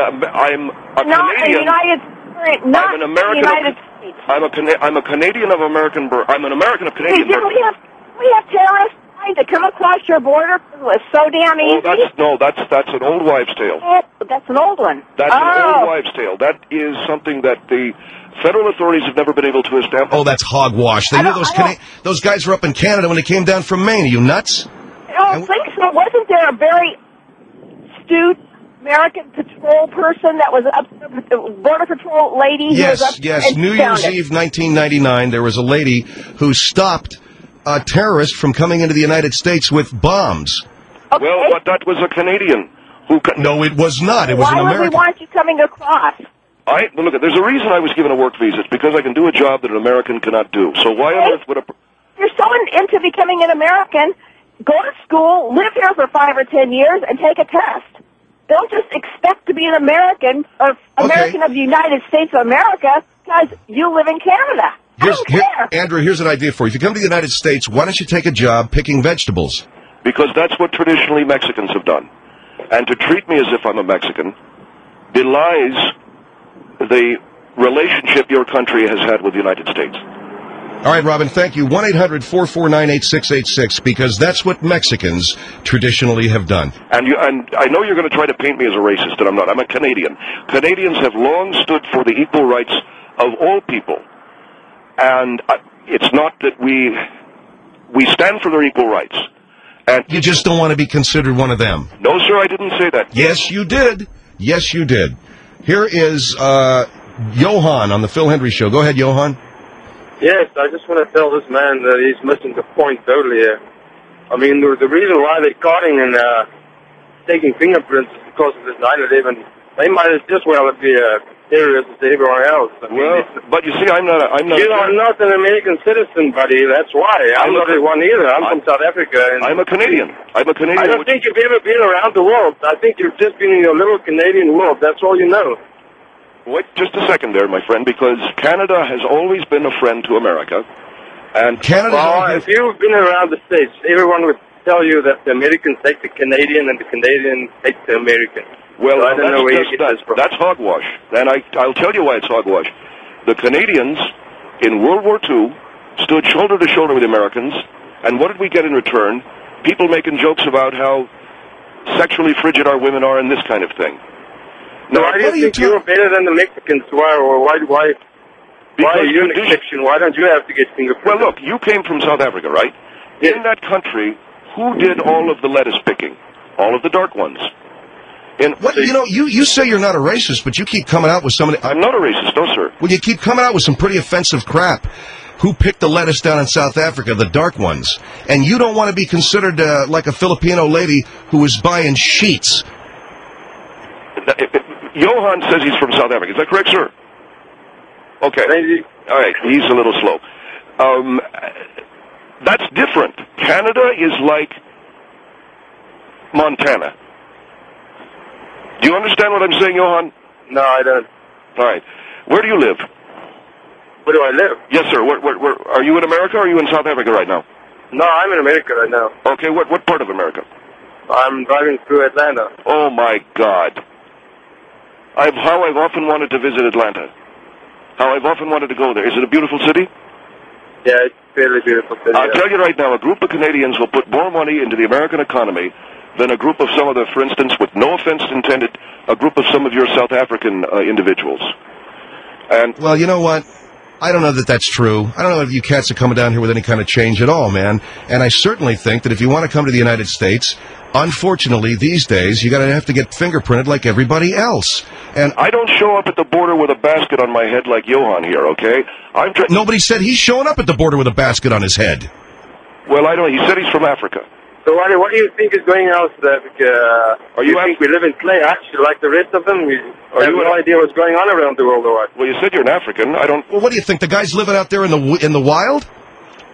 Not the United States. Not
I'm an American.
The United States.
I'm a Canadian of American birth. I'm an American of Canadian birth.
We have terrorists trying to come across your border. It was so damn easy.
That's an old wives' tale.
That's an old one.
That's an old wives' tale. That is something that the federal authorities have never been able to establish.
Oh, that's hogwash. They knew those guys were up in Canada when they came down from Maine. Are you nuts?
I don't think so. Wasn't there a very astute American patrol person that was up, border patrol lady?
Yes,
who was up
yes.
and
New
found
Year's
it?
Eve, 1999, there was a lady who stopped a terrorist from coming into the United States with bombs.
Okay.
Well, but that was a Canadian.
No, it was not. It was an
Why would
American.
we want you coming across?
Well, look, there's a reason I was given a work visa. It's because I can do a job that an American cannot do. So why on earth would a...
You're so into becoming an American, go to school, live here for 5 or 10 years, and take a test. Don't just expect to be an American or American of the United States of America because you live in Canada. I don't care.
Andrew, here's an idea for you. If you come to the United States, why don't you take a job picking vegetables?
Because that's what traditionally Mexicans have done. And to treat me as if I'm a Mexican belies the relationship your country has had with the United States.
All right, Robin, thank you. 1-800-449-8686, because that's what Mexicans traditionally have done.
And I know you're going to try to paint me as a racist, and I'm not. I'm a Canadian. Canadians have long stood for the equal rights of all people. And it's not that we stand for their equal rights. And
you just don't want to be considered one of them.
No, sir, I didn't say that.
Yes, you did. Yes, you did. Here is Johan on the Phil Hendry Show. Go ahead, Johan.
Yes, I just want to tell this man that he's missing the point totally here. I mean, the reason why they caught him and taking fingerprints is because of this 9/11. They might as just well be terrorists as everyone else. I mean,
but you see, I'm not.
You are not an American citizen, buddy. That's why. I'm not one either. I'm from South Africa. And
I'm a Canadian. I'm a Canadian.
I don't think you've ever been around the world. I think you've just been in your little Canadian world. That's all you know.
Wait just a second there, my friend, because Canada has always been a friend to America. And
if you've been around the States, everyone would tell you that the Americans take the Canadian and the Canadian take the American.
Well,
so I don't know where you get this from.
That's hogwash. And I'll tell you why it's hogwash. The Canadians in World War II stood shoulder to shoulder with the Americans, and what did we get in return? People making jokes about how sexually frigid our women are and this kind of thing.
Now, why do you think you're better than the Mexicans? Why are you an exception? Why don't you have to get fingerprinted?
Well, look, you came from South Africa, right? Yes. In that country, who did all of the lettuce picking? All of the dark ones.
You say you're not a racist, but you keep coming out with some...
I'm not a racist, no, sir.
Well, you keep coming out with some pretty offensive crap. Who picked the lettuce down in South Africa, the dark ones? And you don't want to be considered like a Filipino lady who was buying sheets.
Johan says he's from South Africa. Is that correct, sir? Okay.
Maybe.
All right. He's a little slow. That's different. Canada is like Montana. Do you understand what I'm saying, Johan?
No, I don't.
All right. Where do you live?
Where do I live?
Yes, sir. Where are you in America or are you in South Africa right now?
No, I'm in America right now.
Okay. What part of America?
I'm driving through Atlanta.
Oh, my God. How I've often wanted to visit Atlanta. How I've often wanted to go there. Is it a beautiful city?
Yeah, it's a fairly beautiful city.
I'll tell you right now, a group of Canadians will put more money into the American economy than a group of some of the, for instance, with no offense intended, a group of some of your South African individuals. And
well, you know what? I don't know that that's true. I don't know if you cats are coming down here with any kind of change at all, man. And I certainly think that if you want to come to the United States, unfortunately, these days, you're going to have to get fingerprinted like everybody else. And
I don't show up at the border with a basket on my head like Johan here, okay?
Nobody said he's showing up at the border with a basket on his head.
Well, I don't know. He said he's from Africa.
So what do you think is going on in South Africa? Do you think we live in clay ash like the rest of them? We have no idea what's going on around the world, or what?
Well, you said you're an African. I don't...
Well, what do you think? The guy's living out there in the wild?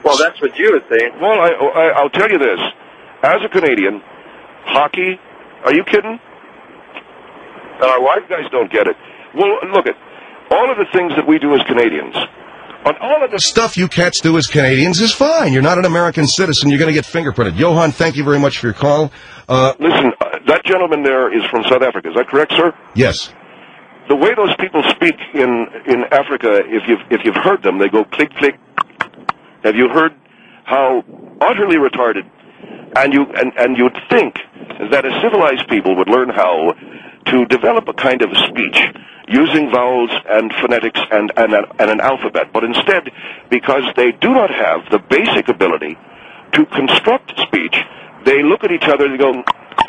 Well, that's what you were saying.
Well, I'll tell you this. As a Canadian, hockey, are you kidding? Why you guys don't get it? Well, look at all of the things that we do as Canadians. On all of
the stuff you cats do as Canadians is fine. You're not an American citizen. You're going to get fingerprinted. Johan, thank you very much for your call.
Listen, that gentleman there is from South Africa. Is that correct, sir?
Yes.
The way those people speak in Africa, if you've heard them, they go click, click. Have you heard how utterly retarded? And you'd think that a civilized people would learn how to develop a kind of speech using vowels and phonetics and an alphabet. But instead, because they do not have the basic ability to construct speech, they look at each other and go,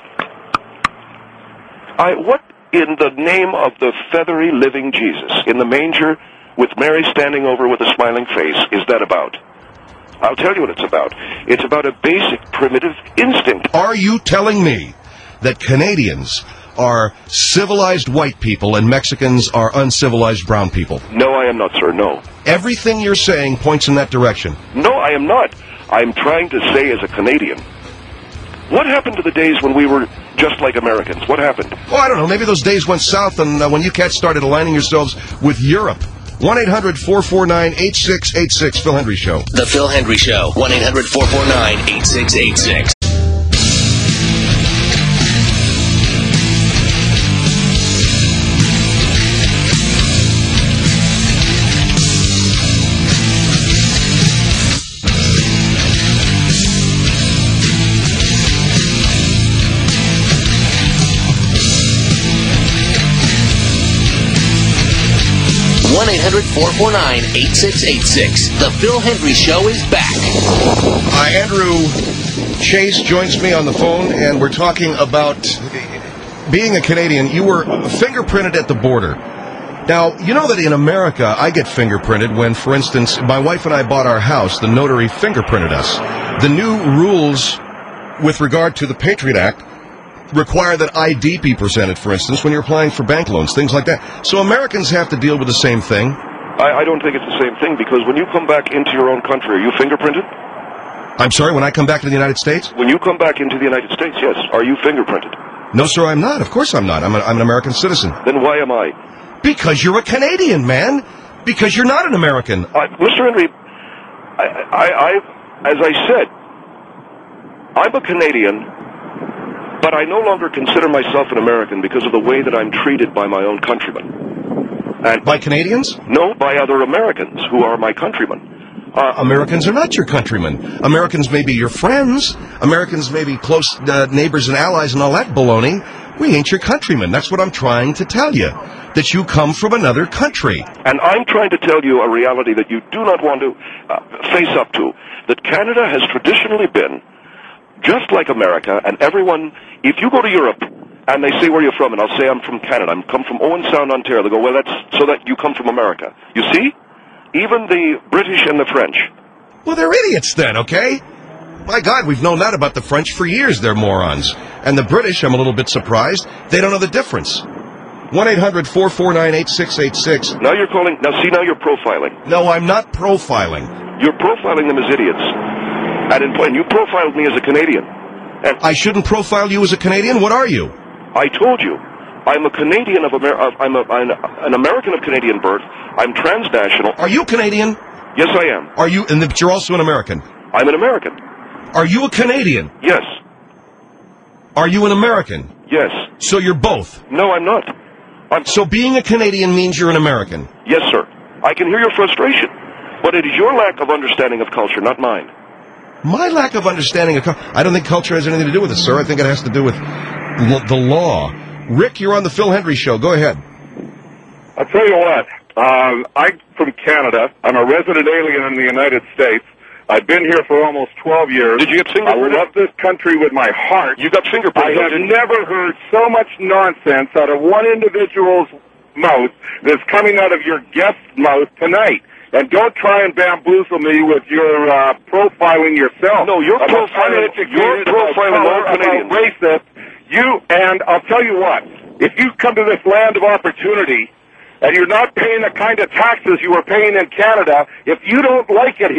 what in the name of the feathery living Jesus in the manger with Mary standing over with a smiling face is that about? I'll tell you what it's about. It's about a basic primitive instinct.
Are you telling me that Canadians are civilized white people and Mexicans are uncivilized brown people?
No, I am not, sir, no.
Everything you're saying points in that direction.
No, I am not. I'm trying to say as a Canadian, what happened to the days when we were just like Americans? What happened?
Oh, I don't know. Maybe those days went south and when you cats started aligning yourselves with Europe. 1-800-449-8686, Phil Hendry Show.
The Phil Hendry Show, 1-800-449-8686. 1-800-449-8686. The Phil Hendry Show is back.
Andrew Chase joins me on the phone, and we're talking about being a Canadian. You were fingerprinted at the border. Now, you know that in America, I get fingerprinted when, for instance, my wife and I bought our house. The notary fingerprinted us. The new rules with regard to the Patriot Act require that ID be presented, for instance, when you're applying for bank loans, things like that. So Americans have to deal with the same thing.
I don't think it's the same thing, because when you come back into your own country, are you fingerprinted?
I'm sorry, when I come back to the United States?
When you come back into the United States, yes. Are you fingerprinted?
No, sir, I'm not. Of course I'm not. I'm an American citizen.
Then why am I?
Because you're a Canadian, man. Because you're not an American.
Mr. Henry, as I said, I'm a Canadian, but I no longer consider myself an American because of the way that I'm treated by my own countrymen. And
by Canadians?
No, by other Americans who are my countrymen.
Americans are not your countrymen. Americans may be your friends. Americans may be close neighbors and allies and all that baloney. We ain't your countrymen. That's what I'm trying to tell you. That you come from another country.
And I'm trying to tell you a reality that you do not want to face up to. That Canada has traditionally been just like America, and everyone, if you go to Europe and they say where you're from, and I'll say I'm from Canada, I'm come from Owen Sound, Ontario, they go, well, that's so that you come from America. You see? Even the British and the French.
Well, they're idiots then, okay? My God, we've known that about the French for years. They're morons. And the British, I'm a little bit surprised, they don't know the difference. 1-800-449-8686.
Now you're calling, now you're profiling.
No, I'm not profiling.
You're profiling them as idiots. And you profiled me as a Canadian. And
I shouldn't profile you as a Canadian? What are you?
I told you. I'm a Canadian of America. I'm an American of Canadian birth. I'm transnational.
Are you Canadian?
Yes, I am.
Are you? And you're also an American.
I'm an American.
Are you a Canadian?
Yes.
Are you an American?
Yes.
So you're both?
No, I'm not.
So being a Canadian means you're an American?
Yes, sir. I can hear your frustration, but it is your lack of understanding of culture, not mine.
My lack of understanding of culture? I don't think culture has anything to do with it, sir. I think it has to do with the law. Rick, you're on the Phil Hendry Show. Go ahead.
I'll tell you what. I'm from Canada. I'm a resident alien in the United States. I've been here for almost 12 years.
Did you get fingerprinted?
I love this country with my heart.
You got fingerprinted.
I have never heard so much nonsense out of one individual's mouth that's coming out of your guest's mouth tonight. And don't try and bamboozle me with your profiling yourself.
No, you're profiling all Canadians.
Racist. And I'll tell you what, if you come to this land of opportunity and you're not paying the kind of taxes you were paying in Canada, if you don't like it here,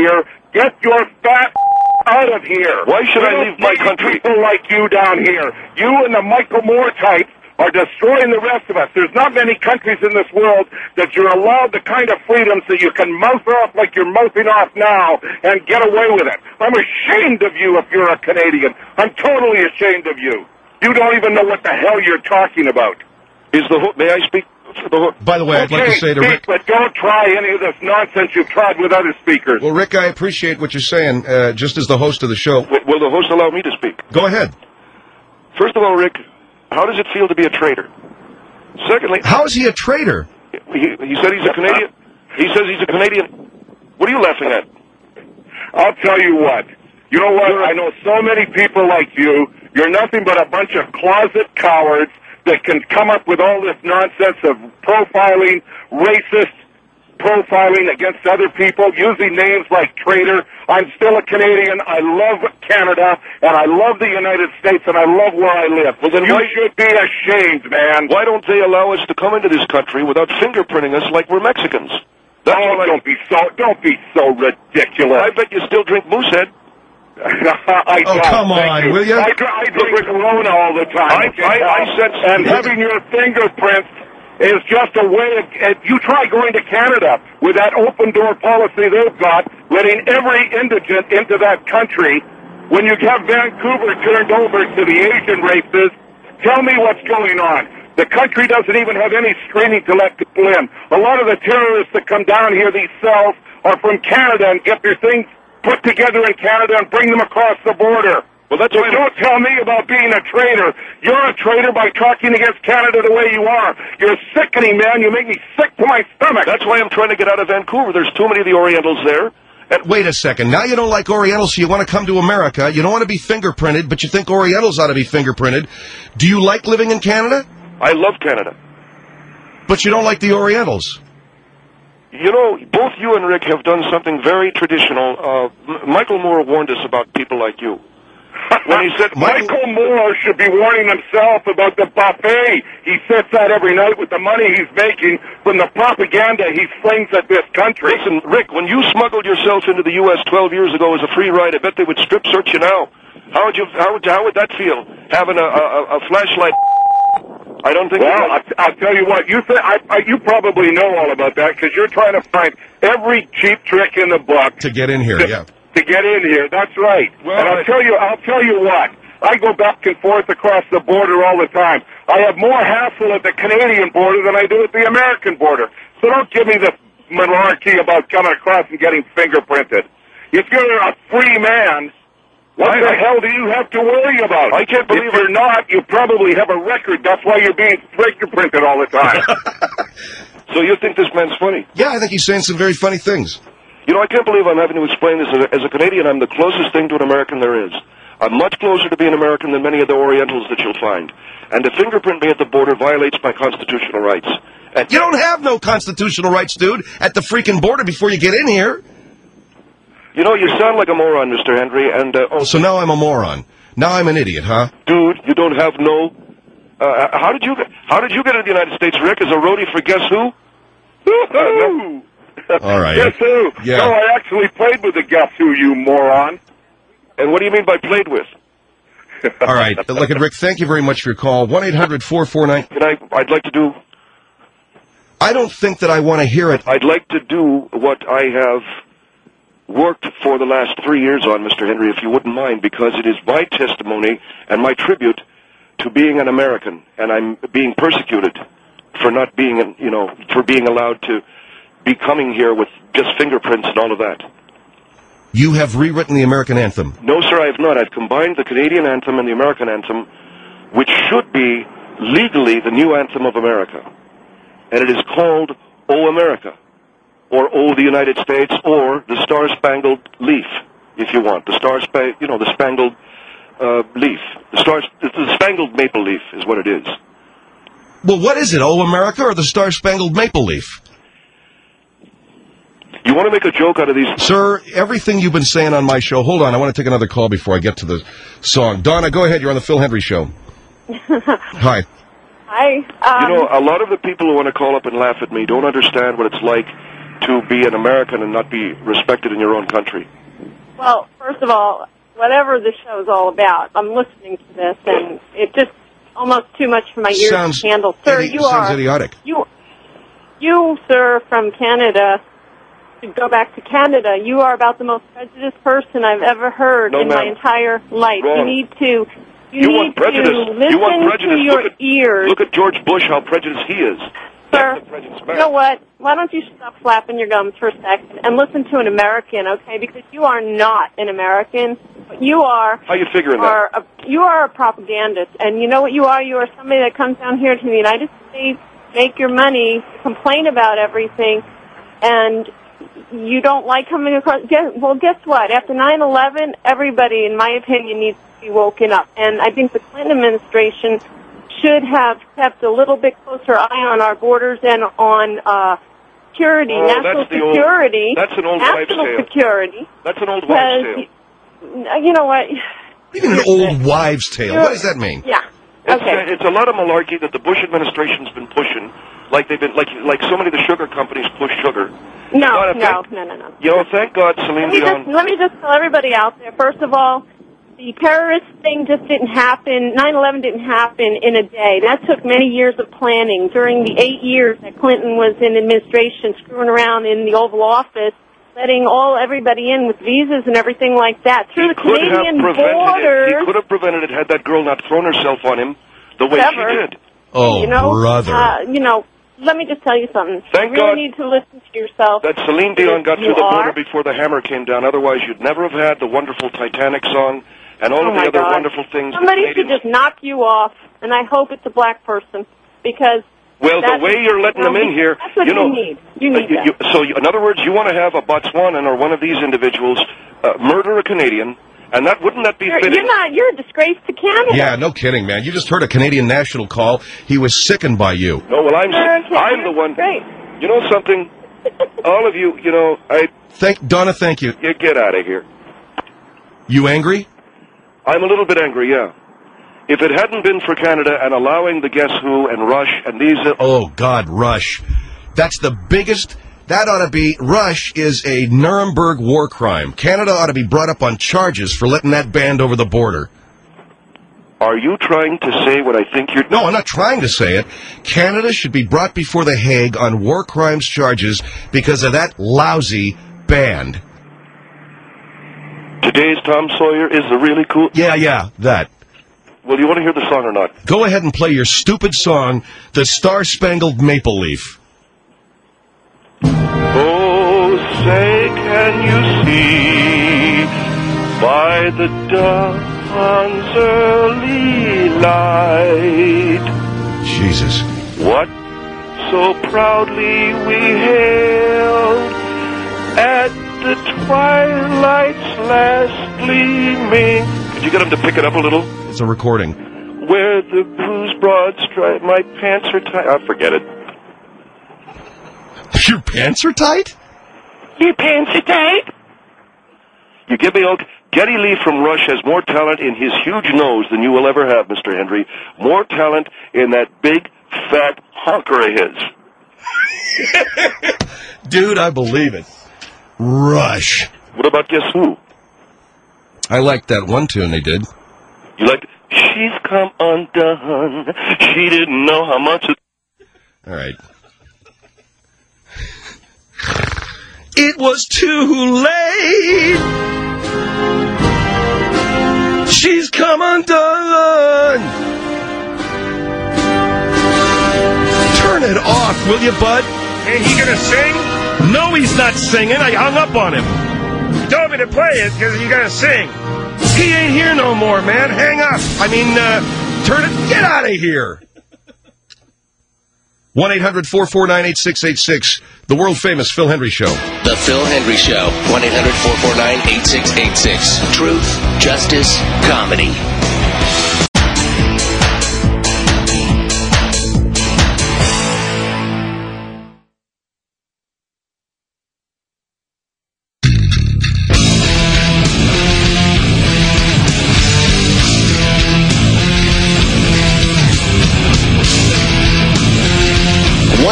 Get your fat out of here.
Why should I leave my country?
People like you down here. You and the Michael Moore types are destroying the rest of us. There's not many countries in this world that you're allowed the kind of freedoms that you can mouth off like you're mouthing off now and get away with it. I'm ashamed of you if you're a Canadian. I'm totally ashamed of you. You don't even know what the hell you're talking about.
May I speak?
By the way, I'd like to say to Rick,
but don't try any of this nonsense you've tried with other speakers.
Well, Rick, I appreciate what you're saying, just as the host of the show.
Will the host allow me to speak?
Go ahead.
First of all, Rick, how does it feel to be a traitor? Secondly...
How is he a traitor?
He said he's a Canadian. He says he's a Canadian. What are you laughing at?
I'll tell you what. You know what? I know so many people like you. You're nothing but a bunch of closet cowards that can come up with all this nonsense of profiling, racist profiling against other people, using names like traitor. I'm still a Canadian. I love Canada, and I love the United States, and I love where I live. Well, then you should be ashamed, man.
Why don't they allow us to come into this country without fingerprinting us like we're Mexicans?
Don't be so ridiculous.
I bet you still drink Moosehead.
Come on, will you?
I drink Corona all the time. And having your fingerprints is just a way of... You try going to Canada with that open-door policy they've got, letting every indigent into that country. When you have Vancouver turned over to the Asian races, tell me what's going on. The country doesn't even have any screening to let people in. A lot of the terrorists that come down here, these cells, are from Canada and get their things put together in Canada and bring them across the border.
Well, that's why
don't tell me about being a traitor. You're a traitor by talking against Canada the way you are. You're sickening, man. You make me sick to my stomach.
That's why I'm trying to get out of Vancouver. There's too many of the Orientals there.
Wait a second. Now you don't like Orientals, so you want to come to America. You don't want to be fingerprinted, but you think Orientals ought to be fingerprinted. Do you like living in Canada?
I love Canada.
But you don't like the Orientals.
You know, both you and Rick have done something very traditional. Michael Moore warned us about people like you. When he said
Michael Moore should be warning himself about the buffet. He sits that every night with the money he's making from the propaganda he slings at this country.
Listen, Rick, when you smuggled yourself into the U.S. 12 years ago as a free ride, I bet they would strip search you now. How would that feel? Having a flashlight? I don't think.
Well, I'll tell you what. You probably know all about that because you're trying to find every cheap trick in the book
to get in here.
To get in here. That's right. Well, and I'll tell you what. I go back and forth across the border all the time. I have more hassle at the Canadian border than I do at the American border. So don't give me the malarkey about coming across and getting fingerprinted. If you're a free man, what the hell do you have to worry about?
I can't believe
if you're not, you probably have a record. That's why you're being fingerprinted all the time.
So you think this man's funny?
Yeah, I think he's saying some very funny things.
You know, I can't believe I'm having to explain this. As a Canadian, I'm the closest thing to an American there is. I'm much closer to being American than many of the Orientals that you'll find. And to fingerprint me at the border violates my constitutional rights.
And you don't have no constitutional rights, dude, at the freaking border before you get in here.
You know, you sound like a moron, Mr. Henry, and...
So now I'm a moron. Now I'm an idiot, huh?
Dude, you don't have no... How did you get into the United States, Rick, as a roadie for Guess Who?
No.
All right.
Guess Who?
Yeah.
No, I actually played with the Guess Who, you moron.
And what do you mean by played with?
All right. Look, Rick, thank you very much for your call. 1-800-449...
I'd like to do...
I don't think that I want to hear it.
I'd like to do what I have worked for the last 3 years on, Mr. Henry, if you wouldn't mind, because it is my testimony and my tribute to being an American, and I'm being persecuted for not being, for being allowed to be coming here with just fingerprints and all of that.
You have rewritten the American anthem.
No, sir, I have not. I've combined the Canadian anthem and the American anthem, which should be legally the new anthem of America. And it is called O America, or O the United States, or the Star-Spangled Leaf, if you want. The Spangled Leaf. The Spangled Maple Leaf is what it is.
Well, what is it, O America or the Star-Spangled Maple Leaf?
You want to make a joke out of these...
Sir, everything you've been saying on my show... Hold on, I want to take another call before I get to the song. Donna, go ahead. You're on the Phil Hendry Show. Hi.
Hi.
A lot of the people who want to call up and laugh at me don't understand what it's like to be an American and not be respected in your own country.
Well, first of all, whatever the show's all about, I'm listening to this, and it just almost too much for my ears to handle. Sir,
sounds idiotic.
You, sir, from Canada, to go back to Canada, you are about the most prejudiced person I've ever heard in my entire life.
Wrong.
You need to
want prejudice.
listen
You want prejudice.
to your ears.
Look at George Bush, how prejudiced he is.
Sir, you know what? Why don't you stop flapping your gums for a second and listen to an American, okay? Because you are not an American. But you are.
How you figuring that?
You are a propagandist, and you know what you are? You are somebody that comes down here to the United States, make your money, complain about everything, and you don't like coming across. Well, guess what? After 9/11, everybody, in my opinion, needs to be woken up, and I think the Clinton administration should have kept a little bit closer eye on our borders and on security, national security.
That's an old wives'
national
tale.
security.
That's an old wives' tale.
You know what?
Even an old wives' tale. What does that mean?
Yeah. Okay.
It's a lot of malarkey that the Bush administration's been pushing, like they've been, like so many of the sugar companies push sugar.
No.
You know, thank God, Celine Dion.
Let me just tell everybody out there. First of all, the terrorist thing just didn't happen. 9/11 didn't happen in a day. That took many years of planning. During the 8 years that Clinton was in administration, screwing around in the Oval Office, letting everybody in with visas and everything like that through the Canadian borders.
He could have prevented it had that girl not thrown herself on him the way she did.
Oh, brother.
Let me just tell you something.
Thank
you really
God
need to listen to yourself.
that Celine Dion got through the border before the hammer came down. Otherwise, you'd never have had the wonderful Titanic song and all of the other wonderful things.
Somebody should just knock you off, and I hope it's a black person, because...
Well, the way you're letting them in here,
that's what you need. You need that.
So, in other words, you want to have a Botswanan or one of these individuals murder a Canadian, and wouldn't that be fitting?
You're a disgrace to Canada.
Yeah, no kidding, man. You just heard a Canadian national call. He was sickened by you.
No, well, I'm the one.
Great.
You know something? All of you,
Donna, thank you.
You get out of here.
You angry?
I'm a little bit angry, yeah. If it hadn't been for Canada and allowing the Guess Who and Rush and these...
Oh, God, Rush. That's the biggest... That ought to be... Rush is a Nuremberg war crime. Canada ought to be brought up on charges for letting that band over the border.
Are you trying to say what I think you're...
No, I'm not trying to say it. Canada should be brought before The Hague on war crimes charges because of that lousy band.
Today's Tom Sawyer is the really cool...
Yeah, that.
Well, you want to hear the song or not?
Go ahead and play your stupid song, The Star-Spangled Maple Leaf.
Oh, say, can you see by the dawn's early light
Jesus.
what so proudly we hailed at the twilight's last gleaming. Could you get him to pick it up a little?
It's a recording.
Where the blues broad stripe, my pants are tight. Oh, forget it.
Your pants are tight?
Your pants are tight? You give me Geddy Lee from Rush has more talent in his huge nose than you will ever have, Mr. Hendry. More talent in that big, fat honker of his.
Dude, I believe it. Rush.
What about Guess Who?
I liked that one tune they did.
You liked She's Come Undone. She didn't know how much it...
All right. It was too late. She's come undone. Turn it off, will you, bud?
Ain't he gonna sing?
No, he's not singing. I hung up on him.
You told me to play it because you're gonna sing.
He ain't here no more, man. Hang up. Turn it. Get out of here. 1-800-449-8686. The world-famous Phil Hendry Show.
The Phil Hendry Show. 1-800-449-8686. Truth, justice, comedy.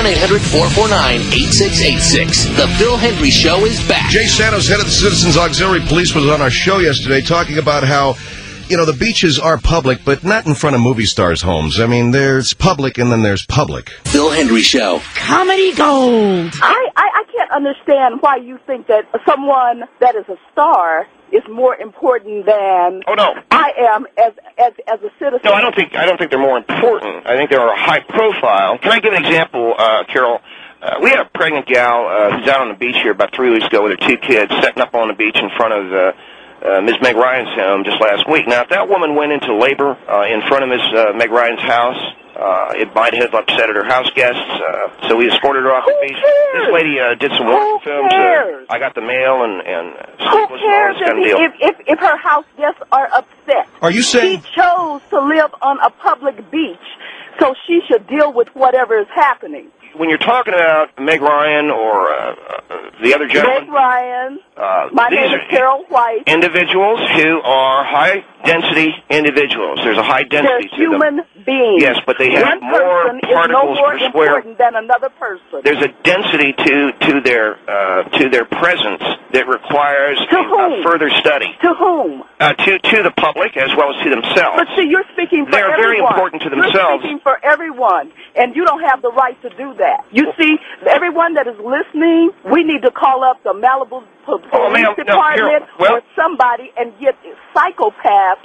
1-800-449-8686. The Phil Hendry Show is back.
Jay Santos, head of the Citizens Auxiliary Police, was on our show yesterday talking about how, you know, the beaches are public, but not in front of movie stars' homes. I mean, there's public and then there's public.
Phil Hendry Show.
Comedy gold.
I can't understand why you think that someone that is a star is more important than I am as a citizen.
No, I don't think they're more important. I think they're a high profile. Can I give an example, Carol? We had a pregnant gal who's out on the beach here about 3 weeks ago with her 2 kids, setting up on the beach in front of Ms. Meg Ryan's home just last week. Now, if that woman went into labor in front of Ms. Meg Ryan's house, it might have upset her house guests, so we escorted her off the beach. This lady did some work films. I got the mail and
who cares if her house guests are upset?
Are you saying
she chose to live on a public beach, so she should deal with whatever is happening?
When you're talking about Meg Ryan or the other gentleman,
Meg Ryan, my name is Carol White.
Individuals who are high-density individuals. There's a high density to them.
They're human beings.
Yes, but they have more particles per square.
Than another person.
There's a density to their presence that requires further study.
To whom?
To the public as well as to themselves.
But see, you're speaking for everyone.
They're very important to themselves.
You're speaking for everyone, and you don't have the right to do that. You see, everyone that is listening, we need to call up the Malibu Police Department or somebody and get psychopaths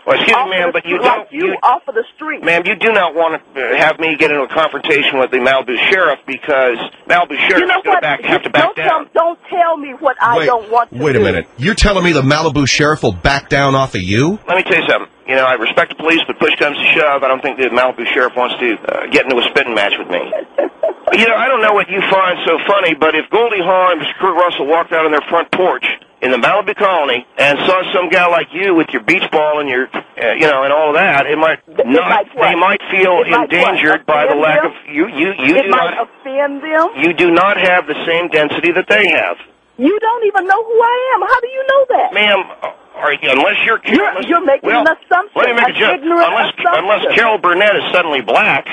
off of the street.
Ma'am, you do not want to have me get into a confrontation with the Malibu Sheriff because Malibu Sheriff is going to have to back down.
Don't tell me what I don't want to do.
Wait a minute. You're telling me the Malibu Sheriff will back down off of you?
Let me tell you something. You know, I respect the police, but push comes to shove, I don't think the Malibu Sheriff wants to get into a spitting match with me. You know, I don't know what you find so funny, but if Goldie Hawn and Mr. Kurt Russell walked out on their front porch in the Malibu colony and saw some guy like you with your beach ball and your, and all of that, they might feel endangered by the lack of
It might offend them.
You do not have the same density that they have.
You don't even know who I am. How do you know that?
Ma'am, unless you're
making an assumption.
Let me make a joke. Unless Carol Burnett is suddenly black,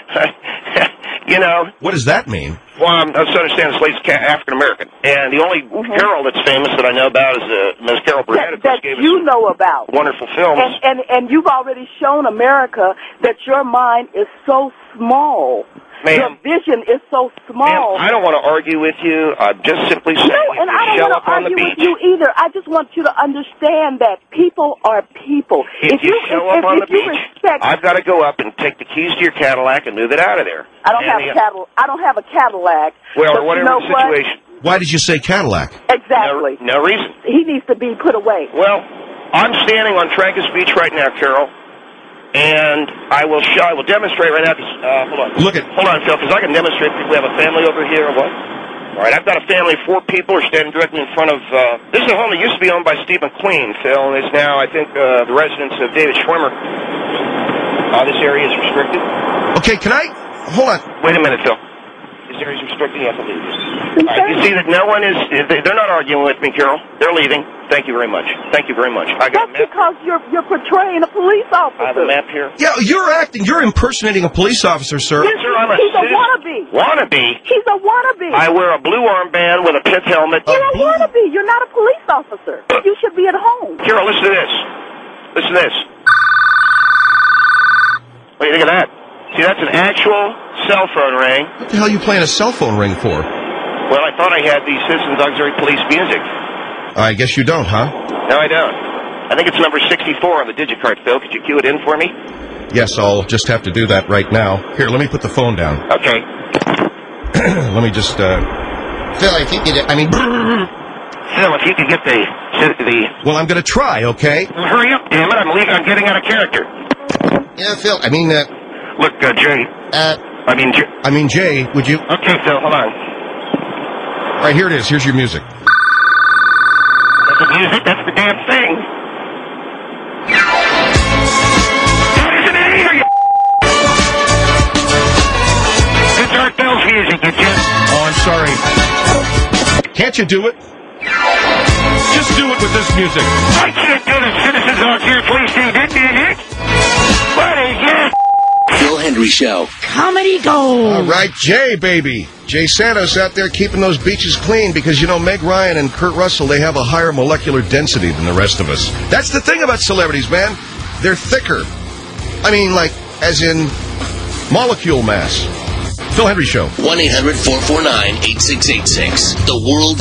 What does that mean?
Well, I understand this lady's African American, and the only Carol that's famous that I know about is Ms. Carol Burnett.
That you know about.
Wonderful films.
And you've already shown America that your mind is so small. Your vision is so small.
I don't want to argue with you. I'm just simply saying
and I don't want to argue with you either. I just want you to understand that people are people.
If you show up on the beach, I've got to go up and take the keys to your Cadillac and move it out of there.
I don't have a Cadillac.
Well, or whatever the situation.
Why did you say Cadillac?
Exactly.
No reason.
He needs to be put away.
Well, I'm standing on Trancas Beach right now, Carol. And I will demonstrate right now. Hold on, Phil, because I can demonstrate. We have a family over here or what? All right, I've got a family of 4 people are standing directly in front of. This is a home that used to be owned by Steve McQueen, Phil, and is now, I think, the residence of David Schwimmer. This area is restricted.
Okay, hold on.
Wait a minute, Phil. This area is restricted. You have to leave. You see that no one is. They're not arguing with me, Carol. They're leaving. Thank you very much. Thank you very much.
That's because you're portraying a police officer.
I have a map here.
Yeah, you're impersonating a police officer, sir.
Yes, sir, he's a wannabe.
Wannabe?
He's a wannabe.
I wear a blue armband with a pith helmet.
You're a wannabe. You're not a police officer. You should be at home.
Carol, listen to this. Listen to this. What do you think of that? See, that's an actual cell phone ring.
What the hell are you playing a cell phone ring for?
Well, I thought I had the Citizens Auxiliary Police music.
I guess you don't, huh?
No, I don't. I think it's number 64 on the digicard, Phil. Could you cue it in for me?
Yes, I'll just have to do that right now. Here, let me put the phone down.
Okay.
Let me just, Phil, if you could,
Phil, if you could get the...
Well, I'm going to try, okay?
Well, hurry up, damn it. I'm getting out of character.
Yeah, Phil,
Look, Jay.
Jay, would you...
Okay, Phil, hold on.
All right, here it is. Here's your music.
That's the music? That's the damn thing. What is it in here, you... It's Art Bell's music, you just...
Oh, I'm sorry. Can't you do it? Just do it with this music.
I can't do the Citizens Auxiliary Police thing, didn't you? What is this?
Phil Hendry Show.
Comedy gold.
All right, Jay, baby. Jay Santos out there keeping those beaches clean because, you know, Meg Ryan and Kurt Russell, they have a higher molecular density than the rest of us. That's the thing about celebrities, man. They're thicker. I mean, like, as in molecule mass. Phil Hendry Show.
1-800-449-8686. The world